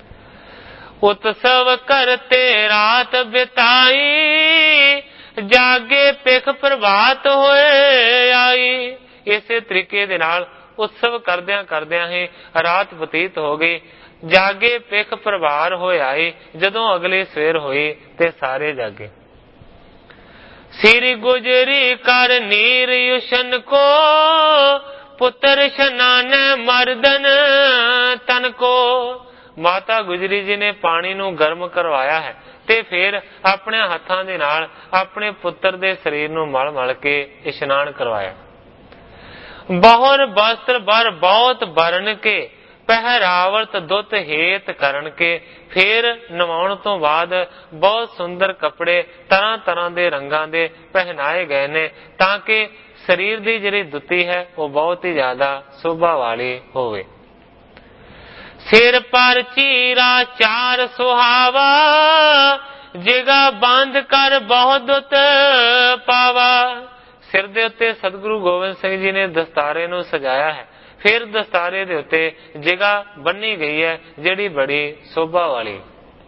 उत्सव करते रात बिताई, जागे पिख प्रभात होए आई। इसे तरीके दे नाल उत्सव करदियां करदियां ही रात बतीत हो गई। जागे पिख प्रभार होए आई। जदों अगली सवेर हुई ते सारे जागे। सिर गुजरी कर नीर युशन को, पुत्र शनान मर्दन तन को। माता गुजरी जी ने पानी नूं गर्म करवाया है ते फिर अपने हत्थां दे नाल अपने पुत्र दे शरीर नूं मल मल के इशनान करवाया। बहुर वस्त्र बर बहुत बरन के, पहरावत दुत हेत करन के। फिर नवाउण तो बाद बहुत सुंदर कपड़े तरह तरह दे रंगां दे पहनाए गए ने ताकि शरीर दी जिहड़ी दुती है वो बहुत ही ज्यादा शोभा वाली होवे। सिर पर चीरा चार सुहावा, जिगा बांध कर बहुत दुत पावा। सिर दे उत्ते सतगुरु गोबिंद सिंह जी ने दस्तारे नूं सजाया है। फिर दस्तारे दे उत्ते जिगा बन्नी गई है जिहड़ी बड़ी शोभा वाली।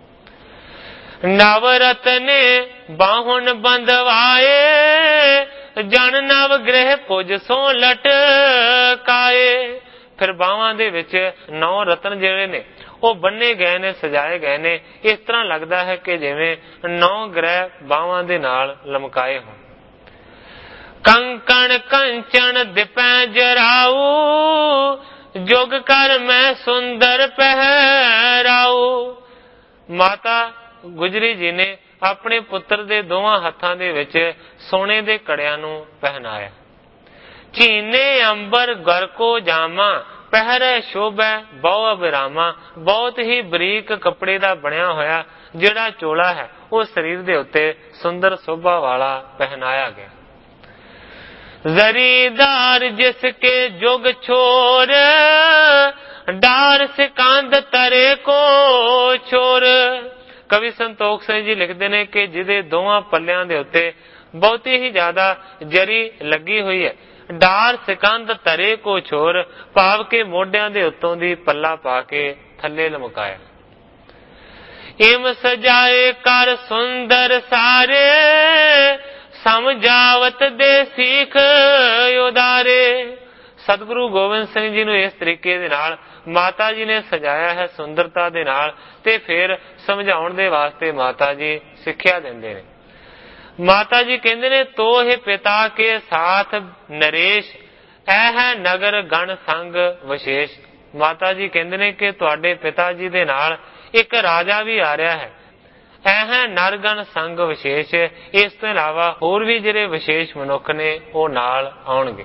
नवरत्ने बाहुन बंधवाए, जन नव ग्रह पुज सो लटकाए। फिर बावां दे विच 9 रतन जिहड़े ने वो बन्ने गए ने, सजाए गए ने। इस तरह लगदा है कि जिवें 9 ग्रह बावां दे नाल लमकाए होण। कंकण कंचन दिपै जराऊ, जुग कर मैं सुंदर पहराऊ। माता गुजरी जी ने अपने पुत्र दे दोवां हत्थां दे विच सोने दे कड़ियां नूं पहनाया। चीने अंबर घर को जामा, पहरे शोभै बहु अबिरामा। बहुत ही बरीक कपड़े दा बनया होया जिहड़ा चोला है वो शरीर दे उत्ते सुंदर शोभा वाला पहनाया गया। जरीदार जिसके जुग छोर, डार सिकांद तरे को छोर। कवि संतोख सिंह जी लिखते ने कि जिहदे दोवां पल्लियां दे उत्ते ਬਹੁਤੀ ਹੀ ਜ਼ਿਆਦਾ ਜਰੀ ਲੱਗੀ ਹੋਈ ਹੈ। ਡਾਰ ਸਿਕੰਦ ਧਰੇ ਕੋ ਛੋਰ, ਭਾਵ ਕੇ ਮੋਢਿਆਂ ਦੇ ਉੱਤੋਂ ਦੀ ਪੱਲਾ ਪਾ ਕੇ ਥੱਲੇ ਲਮਕਾਇਆ। ਇਮ ਸਜਾਏ ਕਰ ਸੁੰਦਰ ਸਾਰੇ, ਸਮਝਾਵਤ ਦੇ ਸੀਖ ਉਦਾਰੇ। ਸਤਿਗੁਰੂ ਗੋਬਿੰਦ ਸਿੰਘ ਜੀ ਨੂੰ ਇਸ ਤਰੀਕੇ ਦੇ ਨਾਲ ਮਾਤਾ ਜੀ ਨੇ ਸਜਾਇਆ ਹੈ, ਸੁੰਦਰਤਾ ਦੇ ਨਾਲ, ਤੇ ਫਿਰ ਸਮਝਾਉਣ ਦੇ ਵਾਸਤੇ ਮਾਤਾ ਜੀ ਸਿੱਖਿਆ ਦਿੰਦੇ ਨੇ। ਮਾਤਾ ਜੀ ਕਹਿੰਦੇ ਨੇ, ਤੋਹਿ ਪਿਤਾ ਕੇ ਸਾਥ ਨਰੇਸ਼, ਇਹ ਹੈ ਨਗਰ ਗਣ ਸੰਗ ਵਿਸ਼ੇਸ਼। ਮਾਤਾ ਜੀ ਕਹਿੰਦੇ ਨੇ ਕਿ ਤੁਹਾਡੇ ਪਿਤਾ ਜੀ ਦੇ ਨਾਲ ਇੱਕ ਰਾਜਾ ਵੀ ਆ ਰਿਹਾ ਹੈ, ਇਹ ਹੈ ਨਰਗਣ ਸੰਗ ਵਿਸ਼ੇਸ਼। ਇਸ ਤੋਂ ਇਲਾਵਾ ਹੋਰ ਵੀ ਜਿਹੜੇ ਵਿਸ਼ੇਸ਼ ਮਨੁੱਖ ਨੇ ਉਹ ਨਾਲ ਆਉਣਗੇ।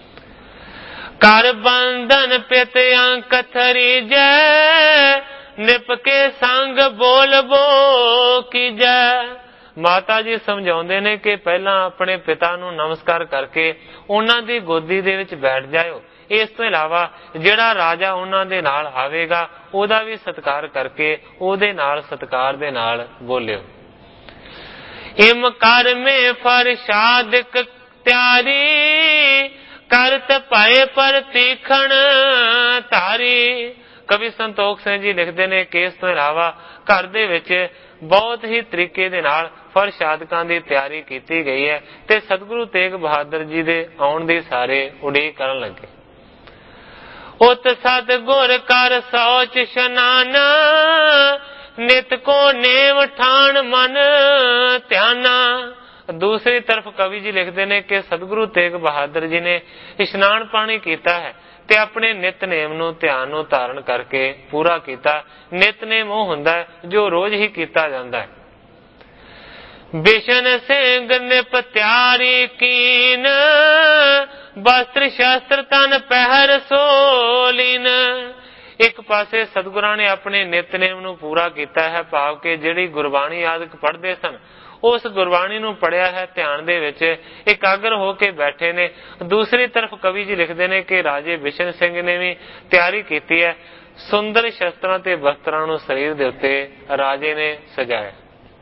ਕਰ ਬੰਧਨ ਪਿਤ ਅੰਕ ਥਰੀਜੈ, ਨਿਪ ਕੇ ਸੰਗ ਬੋਲ ਬੋ ਕੀਜੈ। ਮਾਤਾ ਜੀ ਸਮਝਾਉਂਦੇ ਨੇ ਕਿ ਪਹਿਲਾਂ ਆਪਣੇ ਪਿਤਾ ਨੂੰ ਨਮਸਕਾਰ ਕਰਕੇ ਉਹਨਾਂ ਦੀ ਗੋਦੀ ਦੇ ਵਿੱਚ ਬੈਠ ਜਾਇਓ। ਇਸ ਤੋਂ ਇਲਾਵਾ ਜਿਹੜਾ ਰਾਜਾ ਉਹਨਾਂ ਦੇ ਨਾਲ ਆਵੇਗਾ ਉਹਦਾ ਵੀ ਸਤਿਕਾਰ ਕਰਕੇ ਉਹਦੇ ਨਾਲ ਸਤਿਕਾਰ ਦੇ ਨਾਲ ਬੋਲਿਓ। ਇਮ ਕਰ ਮੇ ਫਰਸ਼ਾਦਿਕ ਤਿਆਰੀ, ਕਰਤ ਭਏ ਪਰ ਤੀਖਣ ਧਾਰੀ। ਕਵੀ ਸੰਤੋਖ ਸਿੰਘ ਜੀ ਲਿਖਦੇ ਨੇ ਕਿ ਇਸ ਤੋਂ ਇਲਾਵਾ ਘਰ ਦੇ ਵਿੱਚ ਬਹੁਤ ਹੀ ਤਰੀਕੇ ਦੇ ਨਾਲ ਫਰਸ਼ਾਦਕਾਂ ਦੀ ਤਿਆਰੀ ਕੀਤੀ ਗਈ ਹੈ ਤੇ ਸਤਿਗੁਰੂ ਤੇਗ ਬਹਾਦਰ ਜੀ ਦੇ ਆਉਣ ਦੀ ਸਾਰੇ ਉਡੀਕ ਕਰਨ ਲੱਗੇ। ਉਤ ਸਤ ਗੁਰ ਕਰ ਸੋਚ ਇਸ਼ਨਾਨ, ਨਿਤ ਕੋ ਨੇਮ ਠਾਣ ਮਨ ਧਿਆਨਾ। ਦੂਸਰੀ ਤਰਫ ਕਵੀ ਜੀ ਲਿਖਦੇ ਨੇ ਕਿ ਸਤਿਗੁਰੂ ਤੇਗ ਬਹਾਦਰ ਜੀ ਨੇ ਇਸ਼ਨਾਨ ਪਾਣੀ ਕੀਤਾ ਹੈ ਤੇ ਆਪਣੇ ਨਿਤਨੇਮ ਨੂੰ ਧਿਆਨ ਨੂੰ ਧਾਰਨ ਕਰਕੇ ਪੂਰਾ ਕੀਤਾ। ਨਿਤਨੇਮ ਉਹ ਹੁੰਦਾ ਹੈ ਜੋ ਰੋਜ਼ ਹੀ ਕੀਤਾ ਜਾਂਦਾ ਹੈ। ਬਿਸ਼ਨ ਸਿੰਘ ਨਿਪ ਤਿਆਰੀ ਕੀਨ, ਵਸਤਰ ਸ਼ਸਤਰ ਤਨ ਪਹਿਰ ਸੋਲੀਨ। ਇੱਕ ਪਾਸੇ ਸਤਿਗੁਰਾਂ ਨੇ ਆਪਣੇ ਨਿਤਨੇਮ ਨੂੰ ਪੂਰਾ ਕੀਤਾ ਹੈ, ਭਾਵ ਕਿ ਜਿਹੜੀ ਗੁਰਬਾਣੀ ਆਦਿਕ ਪੜ੍ਹਦੇ ਸਨ ਉਸ ਗੁਰਬਾਣੀ ਨੂੰ ਪੜ੍ਹਿਆ ਹੈ, ਧਿਆਨ ਦੇ ਵਿੱਚ ਇਕਾਗਰ ਹੋ ਕੇ ਬੈਠੇ ਨੇ। ਦੂਸਰੀ ਤਰਫ ਕਵੀ ਜੀ ਲਿਖਦੇ ਨੇ ਕਿ ਰਾਜੇ ਬਿਸ਼ਨ ਸਿੰਘ ਨੇ ਵੀ ਤਿਆਰੀ ਕੀਤੀ ਹੈ, ਸੁੰਦਰ ਸ਼ਸਤਰਾਂ ਤੇ ਵਸਤਰਾਂ ਨੂੰ ਸਰੀਰ ਦੇ ਉੱਤੇ ਰਾਜੇ ਨੇ ਸਜਾਇਆ।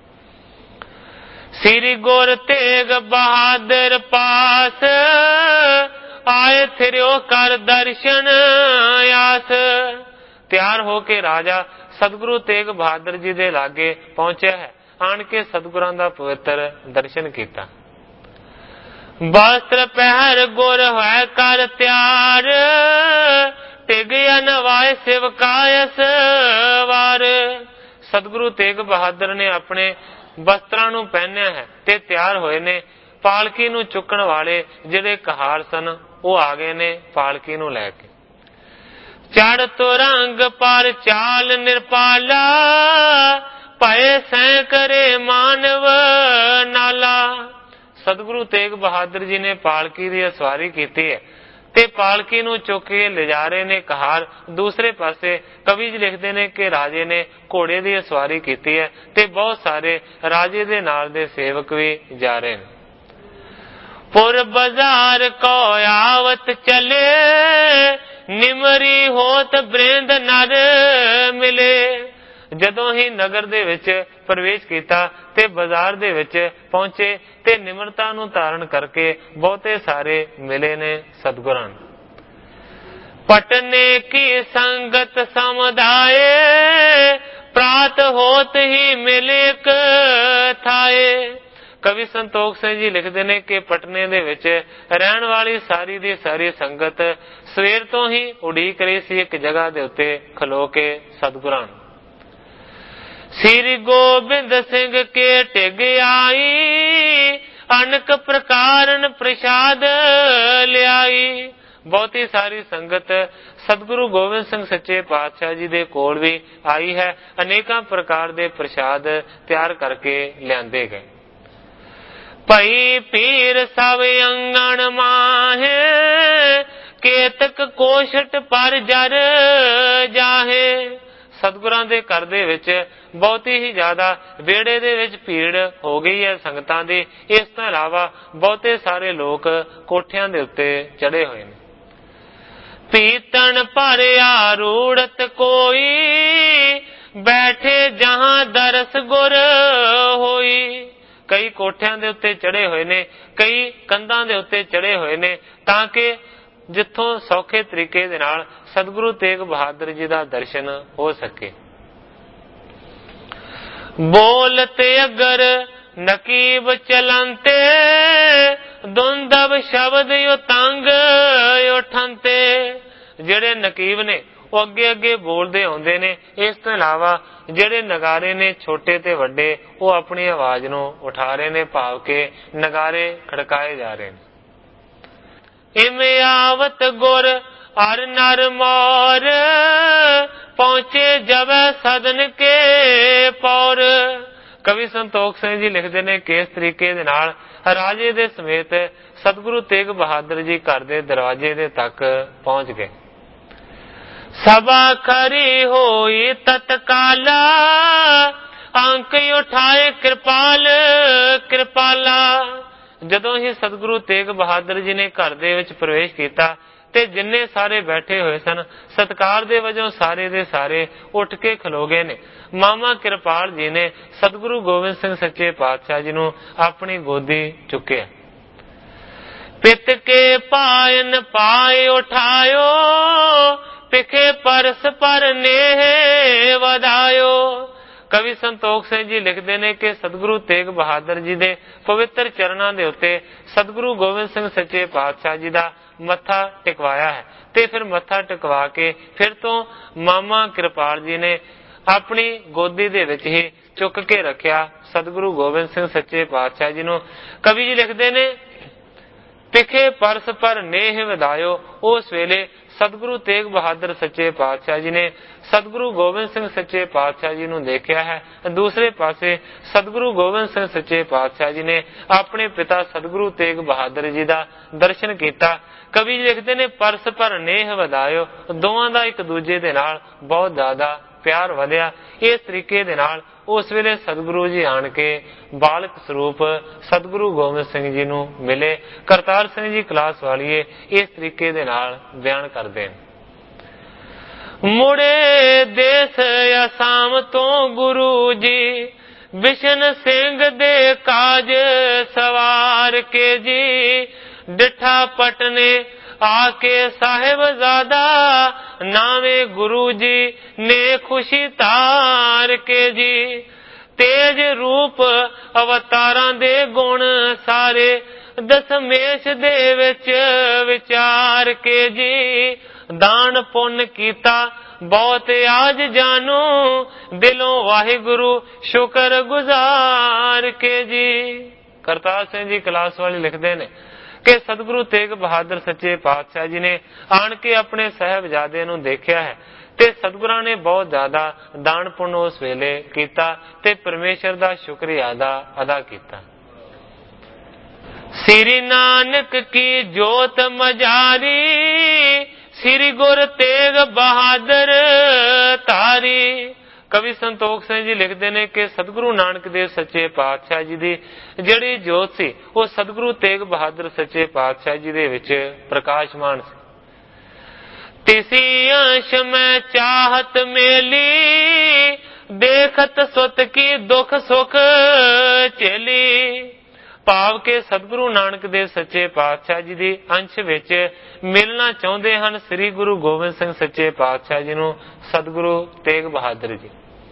ਸ੍ਰੀ ਗੁਰ ਤੇਗ ਬਹਾਦਰ ਪਾਸ, ਆਏ ਫਿਰਿਓ ਕਰ ਦਰਸ਼ਨ ਆਸ। ਤਿਆਰ ਹੋ ਕੇ ਰਾਜਾ ਸਤਿਗੁਰੂ ਤੇਗ ਬਹਾਦਰ ਜੀ ਦੇ ਲਾਗੇ ਪਹੁੰਚਿਆ ਹੈ, ਆਣ ਕੇ ਸਤਿਗੁਰਾਂ ਦਾ ਪਵਿੱਤਰ ਦਰਸ਼ਨ ਕੀਤਾ। ਵਸਤਰ ਪਹਿਰ ਗੁਰ ਹੋਇ ਕਰ ਤਿਆਰ, ਟਿਗਿਆ ਨਵਾਏ ਸਿਵਕਾਇਸ ਵਾਰ। ਸਤਿਗੁਰੂ ਤੇਗ ਬਹਾਦਰ ਨੇ ਆਪਣੇ ਵਸਤਰਾਂ ਨੂੰ ਪਹਿਨਿਆ ਹੈ ਤੇ ਤਿਆਰ ਹੋਏ ਨੇ। ਪਾਲਕੀ ਨੂੰ ਚੁੱਕਣ ਵਾਲੇ ਜਿਹੜੇ ਕਹਾਰ ਸਨ ਉਹ ਆ ਗਏ ਨੇ ਪਾਲਕੀ ਨੂੰ ਲੈ ਕੇ। ਚੜ ਤੁਰੰਗ ਪਰ ਚਾਲ ਨਿਰਪਾਲਾ, ਭਏ ਸੈ ਕਰੇ ਮਾਨਵ ਨਾਲਾ। ਸਤਿਗੁਰੂ ਤੇਗ ਬਹਾਦਰ ਜੀ ਨੇ ਪਾਲਕੀ ਦੀ ਸਵਾਰੀ ਕੀਤੀ ਹੈ ਤੇ ਪਾਲਕੀ ਨੂੰ ਚੁੱਕ ਕੇ ਲਿਜਾ ਰਹੇ ਨੇ ਕਹਾਰ। ਦੂਸਰੇ ਪਾਸੇ ਕਵੀ ਜੀ ਲਿਖਦੇ ਨੇ ਕਿ ਰਾਜੇ ਨੇ ਘੋੜੇ ਦੀ ਸਵਾਰੀ ਕੀਤੀ ਹੈ ਤੇ ਬਹੁਤ ਸਾਰੇ ਰਾਜੇ ਦੇ ਨਾਲ ਦੇ ਸੇਵਕ ਵੀ ਜਾ ਰਹੇ ਨੇ। ਪੁਰ ਬਾਜ਼ਾਰ ਕੋ ਆਵਤ ਚਲੇ, ਨਿਮਰੀ ਹੋਤ ਬ੍ਰਿੰਦ ਨਰ ਮਿਲੇ। ਜਦੋਂ ਹੀ ਨਗਰ ਦੇ ਵਿੱਚ ਪ੍ਰਵੇਸ਼ ਕੀਤਾ ਤੇ ਬਾਜ਼ਾਰ ਦੇ ਵਿੱਚ ਪਹੁੰਚੇ ਤੇ ਨਿਮਰਤਾ ਨੂੰ ਧਾਰਨ ਕਰਕੇ ਬਹੁਤੇ ਸਾਰੇ ਮਿਲੇ ਨੇ ਸਤਿਗੁਰਾਂ ਨੂੰ। ਪਟਨੇ ਕੀ ਸੰਗਤ ਸਮੁਦਾਏ, ਪ੍ਰਾਤ ਹੋਤ ਹੀ ਮਿਲੇਕ ਥਾਏ। ਕਵੀ ਸੰਤੋਖ ਸਿੰਘ ਜੀ ਲਿਖਦੇ ਨੇ ਕਿ ਪਟਨੇ ਦੇ ਵਿੱਚ ਰਹਿਣ ਵਾਲੀ ਸਾਰੀ ਦੀ ਸਾਰੀ ਸੰਗਤ ਸਵੇਰ ਤੋਂ ਹੀ ਉਡੀਕ ਰਹੀ ਸੀ ਇੱਕ ਜਗ੍ਹਾ ਦੇ ਉੱਤੇ ਖਲੋ ਕੇ ਸਤਿਗੁਰਾਂ ਨੂੰ। ਸ੍ਰੀ ਗੋਬਿੰਦ ਸਿੰਘ ਕੇ ਟਿਗ ਆਈ, ਅਨਕ ਪ੍ਰਕਾਰਨ ਪ੍ਰਸ਼ਾਦ ਲਿਆਈ। ਬਹੁਤੀ ਸਾਰੀ ਸੰਗਤ ਸਤਿਗੁਰੂ ਗੋਬਿੰਦ ਸਿੰਘ ਸੱਚੇ ਪਾਤਸ਼ਾਹ ਜੀ ਦੇ ਕੋਲ ਵੀ ਆਈ ਹੈ। ਅਨੇਕਾਂ ਪ੍ਰਕਾਰ ਦੇ ਪ੍ਰਸ਼ਾਦ ਤਿਆਰ ਕਰਕੇ ਲਿਆਂਦੇ ਗਏ। ਭਈ ਪੀਰ ਸਭ ਅੰਗਣ ਮਾਹੇ, ਕੇਤਕ ਕੋਸ਼ਟ ਪਰ ਜਰ ਜਾਹੇ। ਸਤਿਗੁਰਾਂ ਦੇ ਘਰ ਦੇ ਵਿੱਚ ਬਹੁਤੀ ਹੀ ਜ਼ਿਆਦਾ ਵਿਹੜੇ ਦੇ ਵਿੱਚ ਭੀੜ ਹੋ ਗਈ ਹੈ ਸੰਗਤਾਂ ਦੀ। ਇਸ ਤੋਂ ਇਲਾਵਾ ਬਹੁਤੇ ਸਾਰੇ ਲੋਕ ਕੋਠਿਆਂ ਦੇ ਉੱਤੇ ਚੜੇ ਹੋਏ ਨੇ। ਪੀਤਣ ਭਰਿਆ ਰੂੜਤ ਕੋਈ, ਬੈਠੇ ਜਹਾਂ ਦਰਸ ਗੁਰ ਹੋਈ। ਕਈ ਕੋਠਿਆਂ ਦੇ ਉੱਤੇ ਚੜੇ ਹੋਏ ਨੇ, ਕਈ ਕੰਧਾਂ ਦੇ ਉੱਤੇ ਚੜੇ ਹੋਏ ਨੇ, ਤਾਂ ਕਿ ਜਿੱਥੋਂ ਸੌਖੇ ਤਰੀਕੇ ਦੇ ਨਾਲ ਸਤਿਗੁਰੂ ਤੇਗ ਬਹਾਦਰ ਜੀ ਦਾ ਦਰਸ਼ਨ ਹੋ ਸਕੇ। ਬੋਲਤੇ ਅਗਰ ਨਕੀਬ ਚਲੰਤੇ, ਦੁੰਦਬ ਸ਼ਬਦ ਯੋ ਤੰਗ ਉਠੰਤੇ। ਜਿਹੜੇ ਨਕੀਬ ਨੇ ਉਹ ਅੱਗੇ ਅੱਗੇ ਬੋਲਦੇ ਆਉਂਦੇ ਨੇ। ਇਸ ਤੋਂ ਇਲਾਵਾ ਜਿਹੜੇ ਨਗਾਰੇ ਨੇ ਛੋਟੇ ਤੇ ਵੱਡੇ, ਉਹ ਆਪਣੀ ਆਵਾਜ਼ ਨੂੰ ਉਠਾ ਰਹੇ ਨੇ, ਭਾਵ ਕੇ ਨਗਾਰੇ ਖੜਕਾਏ ਜਾ ਰਹੇ ਨੇ। ਇਵੇਂ ਆਵਤ ਗੁਰ ਅਰ ਨਰ ਮੋਰ, ਪਹੁੰਚੇ ਜਬੈ ਸਦਨ ਕੇ ਪੌਰ। ਕਵੀ ਸੰਤੋਖ ਸਿੰਘ ਜੀ ਲਿਖਦੇ ਨੇ ਕਿ ਇਸ ਤਰੀਕੇ ਦੇ ਨਾਲ ਰਾਜੇ ਦੇ ਸਮੇਤ ਸਤਿਗੁਰੂ ਤੇਗ ਬਹਾਦਰ ਜੀ ਘਰ ਦੇ ਦਰਵਾਜ਼ੇ ਦੇ ਤੱਕ ਪਹੁੰਚ ਗਏ। ਸਭਾ ਖਰੀ ਹੋਈ ਤਤਕਾਲਾ, ਅੰਕ ਉਠਾਏ ਕਿਰਪਾਲ ਕਿਰਪਾਲਾ। ਜਦੋਂ ਹੀ ਸਤਿਗੁਰੂ ਤੇਗ ਬਹਾਦਰ ਜੀ ਨੇ ਘਰ ਦੇ ਵਿੱਚ ਪ੍ਰਵੇਸ਼ ਕੀਤਾ ਤੇ ਜਿੰਨੇ ਸਾਰੇ ਬੈਠੇ ਹੋਏ ਸਨ, ਸਤਿਕਾਰ ਦੇ ਵਜੋਂ ਸਾਰੇ ਦੇ ਸਾਰੇ ਉੱਠ ਕੇ ਖਲੋ ਗਏ ਨੇ। ਮਾਮਾ ਕਿਰਪਾਲ ਜੀ ਨੇ ਸਤਿਗੁਰੂ ਗੋਬਿੰਦ ਸਿੰਘ ਸੱਚੇ ਪਾਤਸ਼ਾਹ ਜੀ ਨੂੰ ਆਪਣੀ ਗੋਦੀ ਚੁੱਕਿਆ। ਪਿਤ ਕੇ ਪਾਇਨ ਪਾਏ ਉਠਾਇਓ, ਪਿਖੇ ਪਰਸ ਪਰ ਨੇਹ ਵਧਾਇਓ। ਕਵੀ ਸੰਤੋਖ ਸਿੰਘ ਜੀ ਲਿਖਦੇ ਨੇ ਕਿ ਸਤਿਗੁਰੂ ਤੇਗ ਬਹਾਦਰ ਜੀ ਦੇ ਪਵਿੱਤਰ ਚਰਨਾਂ ਦੇ ਉੱਤੇ ਸਤਿਗੁਰੂ ਗੋਬਿੰਦ ਸਿੰਘ ਸੱਚੇ ਪਾਤਸ਼ਾਹ ਜੀ ਦਾ ਮੱਥਾ ਟਿਕਵਾਇਆ ਹੈ, ਤੇ ਫਿਰ ਮੱਥਾ ਟਿਕਵਾ ਕੇ ਫਿਰ ਤੋਂ ਮਾਮਾ ਕਿਰਪਾਲ ਜੀ ਨੇ ਆਪਣੀ ਗੋਦੀ ਦੇ ਵਿੱਚ ਹੀ ਚੁੱਕ ਕੇ ਰੱਖਿਆ ਸਤਿਗੁਰੂ ਗੋਬਿੰਦ ਸਿੰਘ ਸੱਚੇ ਪਾਤਸ਼ਾਹ ਜੀ ਨੂੰ। ਕਵੀ ਜੀ ਲਿਖਦੇ ਨੇ ਪਿਖੇ ਪਰਸ ਪਰ ਨੇਹ ਵਧਾਇਓ। ਉਸ ਵੇਲੇ ਸਤਿਗੁਰੂ ਤੇਗ ਬਹਾਦਰ ਸੱਚੇ ਪਾਤਸ਼ਾਹ ਜੀ ਨੇ ਸਤਿਗੁਰੂ ਗੋਬਿੰਦ ਸਿੰਘ ਸੱਚੇ ਪਾਤਸ਼ਾਹ ਜੀ ਨੂੰ ਦੇਖਿਆ ਹੈ। ਦੂਸਰੇ ਪਾਸੇ ਸਤਿਗੁਰੂ ਗੋਬਿੰਦ ਸਿੰਘ ਸੱਚੇ ਪਾਤਸ਼ਾਹ ਜੀ ਨੇ ਆਪਣੇ ਪਿਤਾ ਸਤਿਗੁਰੂ ਤੇਗ ਬਹਾਦਰ ਜੀ ਦਾ ਦਰਸ਼ਨ ਕੀਤਾ। ਕਵੀ ਲਿਖਦੇ ਨੇ ਪਰਸ ਪਰ ਨੇਹ ਵਧਾਇਓ। ਦੋਵਾਂ ਦਾ ਇੱਕ ਦੂਜੇ ਦੇ ਨਾਲ ਬਹੁਤ ਜ਼ਿਆਦਾ ਪਿਆਰ ਵਧਿਆ। ਇਸ ਤਰੀਕੇ ਦੇ ਨਾਲ ਉਸ ਵੇਲੇ ਸਤਿਗੁਰੂ ਜੀ ਆਣ ਕੇ ਬਾਲਕ ਸਰੂਪ ਸਤਿਗੁਰੂ ਗੋਬਿੰਦ ਸਿੰਘ ਜੀ ਨੂੰ ਮਿਲੇ। ਕਰਤਾਰ ਸਿੰਘ ਜੀ ਕਲਾਸ ਵਾਲੀਏ ਇਸ ਤਰੀਕੇ ਦੇ ਨਾਲ ਬਿਆਨ ਕਰਦੇ ਨੇ। ਮੁੜੇ ਦੇਸ ਅਸਾਮ ਤੋਂ ਗੁਰੂ ਜੀ, ਬਿਸ਼ਨ ਸਿੰਘ ਦੇ ਕਾਜ ਸਵਾਰ ਕੇ ਜੀ। ਡਿਠਾ ਪਟਨੇ ਆਕੇ ਸਾਹਿਬਜ਼ਾਦਾ, ਨਾਵੇਂ ਗੁਰੂ ਜੀ ਨੇ ਖੁਸ਼ੀ ਧਾਰ ਕੇ ਜੀ। ਤੇਜ ਰੂਪ ਅਵਤਾਰਾਂ ਦੇ ਗੁਣ ਸਾਰੇ, ਦਸਮੇਸ਼ ਦੇ ਵਿੱਚ ਵਿਚਾਰ ਕੇ ਜੀ। ਦਾਨ ਪੁੰਨ ਕੀਤਾ ਬਹੁਤ ਆਜ ਜਾਨੂ, ਦਿਲੋਂ ਵਾਹਿਗੁਰੂ ਸ਼ੁਕਰ ਗੁਜ਼ਾਰ ਕੇ ਜੀ। ਕਰਤਾਰ ਸਿੰਘ ਜੀ ਕਲਾਸ ਵਾਲੇ ਲਿਖਦੇ ਨੇ ਕਿ ਸਤਿਗੁਰੂ ਤੇਗ ਬਹਾਦਰ ਸੱਚੇ ਪਾਤਸ਼ਾਹ ਜੀ ਨੇ ਆਣ ਕੇ ਆਪਣੇ ਸਾਹਿਬਜ਼ਾਦੇ ਨੂੰ ਦੇਖਿਆ ਹੈ ਤੇ ਸਤਿਗੁਰਾਂ ਨੇ ਬਹੁਤ ਜ਼ਿਆਦਾ ਦਾਨ ਪੁੰਨ ਉਸ ਵੇਲੇ ਕੀਤਾ ਤੇ ਪਰਮੇਸ਼ਰ ਦਾ ਸ਼ੁਕਰੀਆ ਅਦਾ ਕੀਤਾ। ਸ੍ਰੀ ਨਾਨਕ ਕੀ ਜੋਤ ਮਝਾਰੀ, ਸ੍ਰੀ ਗੁਰ ਤੇਗ ਬਹਾਦਰ ਧਾਰੀ। ਕਵੀ ਸੰਤੋਖ ਸਿੰਘ ਜੀ ਲਿਖਦੇ ਨੇ ਕਿ ਸਤਿਗੁਰੂ ਨਾਨਕ ਦੇਵ ਸੱਚੇ ਪਾਤਸ਼ਾਹ ਜੀ ਦੀ ਜਿਹੜੀ ਜੋਤ ਸੀ ਉਹ ਸਤਿਗੁਰੂ ਤੇਗ ਬਹਾਦਰ ਸੱਚੇ ਪਾਤਸ਼ਾਹ ਜੀ ਦੇ ਵਿੱਚ ਪ੍ਰਕਾਸ਼ਮਾਨ ਸੀ। ਤਿਸੀ ਅੰਸ਼ ਮੈਂ ਚਾਹਤ ਮੇਲੀ, ਦੇਖਤ ਸੁਤ ਕੀ ਦੁਖ ਸੁਖ ਝੇਲੀ। ਭਾਵ ਕਿ ਸਤਿਗੁਰੂ ਨਾਨਕ ਦੇਵ ਸੱਚੇ ਪਾਤਸ਼ਾਹ ਜੀ ਦੀ ਅੰਸ਼ ਵਿੱਚ ਮਿਲਣਾ ਚਾਹੁੰਦੇ ਹਨ ਸ੍ਰੀ ਗੁਰੂ ਗੋਬਿੰਦ ਸਿੰਘ ਸੱਚੇ ਪਾਤਸ਼ਾਹ ਜੀ ਨੂੰ ਸਤਿਗੁਰੂ ਤੇਗ ਬਹਾਦਰ ਜੀ।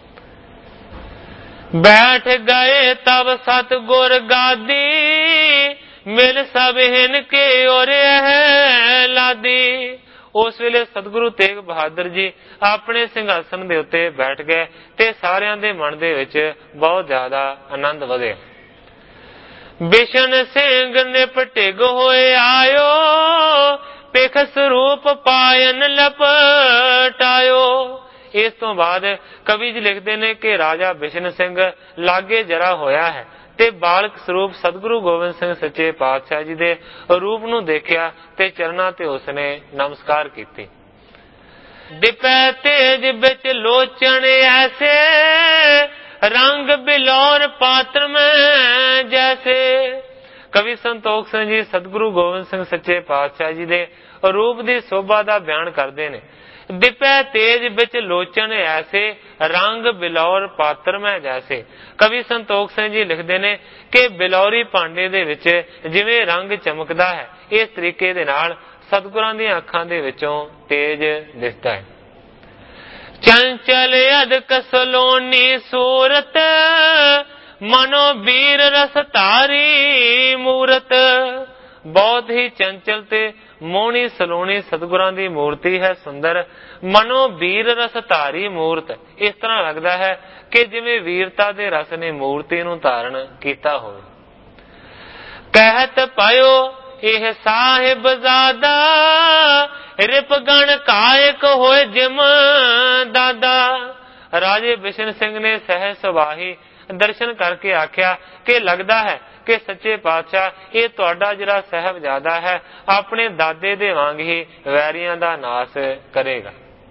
ਬੈਠ ਗਏ ਤਬ ਸਤਿਗੁਰ ਗਾਦੀ, ਮਿਲ ਸਭ ਹਿਨ ਕੇ ਔਰ ਲਾਦੀ। ਉਸ ਵੇਲੇ ਸਤਿਗੁਰੂ ਤੇਗ ਬਹਾਦਰ ਜੀ ਆਪਣੇ ਸਿੰਘਾਸਨ ਦੇ ਉੱਤੇ ਬੈਠ ਗਏ ਤੇ ਸਾਰਿਆਂ ਦੇ ਮਨ ਦੇ ਵਿੱਚ ਬਹੁਤ ਜ਼ਿਆਦਾ ਆਨੰਦ ਵਧਿਆ। ਬਿਸ਼ਨ ਸਿੰਘ ਨਿਪਟਿਗ ਹੋਏ ਆਇਓ, ਪਿਖ ਸਰੂਪ ਪਾਇਨ ਲਪਟਾਇਓ। ਇਸ ਤੋਂ ਬਾਅਦ ਕਵੀ ਜੀ ਲਿਖਦੇ ਨੇ ਕਿ ਰਾਜਾ ਬਿਸ਼ਨ ਸਿੰਘ ਲਾਗੇ ਜਰਾ ਹੋਇਆ ਹੈ ਤੇ ਬਾਲਕ ਸਰੂਪ ਸਤਿਗੁਰੂ ਗੋਬਿੰਦ ਸਿੰਘ ਸੱਚੇ ਪਾਤਸ਼ਾਹ ਜੀ ਦੇ ਰੂਪ ਨੂੰ ਦੇਖਿਆ ਤੇ ਚਰਨਾਂ ਤੇ ਉਸਨੇ ਨਮਸਕਾਰ ਕੀਤੀ। ਦਿਪੈ ਤੇਜ ਵਿੱਚ ਲੋਚਣ ਐਸੇ, ਰੰਗ ਬਿਲੌਰ ਪਾਤਰ ਮੈਂ ਜੈਸੇ। ਕਵੀ ਸੰਤੋਖ ਸਿੰਘ ਜੀ ਸਤਿਗੁਰੂ ਗੋਬਿੰਦ ਸਿੰਘ ਸੱਚੇ ਪਾਤਸ਼ਾਹ ਜੀ ਦੇ ਰੂਪ ਦੀ ਸੋਭਾ ਦਾ ਬਿਆਨ ਕਰਦੇ ਨੇ दिपै तेज बिच लोचन ऐसे रंग बिलौर पात्र में जैसे। कवि संतोख सिंह जी लिखते ने कि बिलौरी भांडे दे विच जिवें रंग चमकदा है, इस तरीके दे नाल सतगुरां दी अखां दे विचों तेज दिसदा है। चंचल अदक सलोनी सूरत मनो वीर रस तारी मूरत। बहुत ही चंचल ते मोहनी सलोनी सतगुरां दी मूर्ति है, सुंदर। मनो वीर रस धारी मूर्त, इस तरह लगता है कि जिवें वीरता दे रस ने मूर्ति नूं धारण कीता होवे। कहत पायो यह साहिब ज़ादा रिपगण कायक होए जिम दादा। राजे बिशन सिंह ने सहज सुभाही दर्शन करके आख्या कि लगता है कि सच्चे पातशाह ये तुहाडा जिहड़ा साहिबजादा है अपने दादे दे वांग ही वैरियां दा नाश करेगा।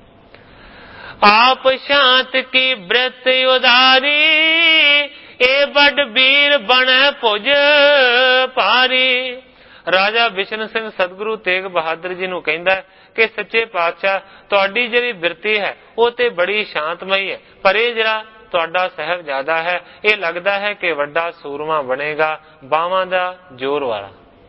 आप शांत की ब्रत उदारी ए बड़ वीर बने भुज पारी। राजा बिशन सिंह सतगुरु तेग बहादुर जी नूं कहंदा कि सच्चे पातशाह तुहाडी जिहड़ी बिरती है वो ते बड़ी शांतमई है, पर ये जिहड़ा तुहाडा साहिबजादा है ये लगता है कि वड्डा सूरमा बनेगा, बावां दा जोर वाला।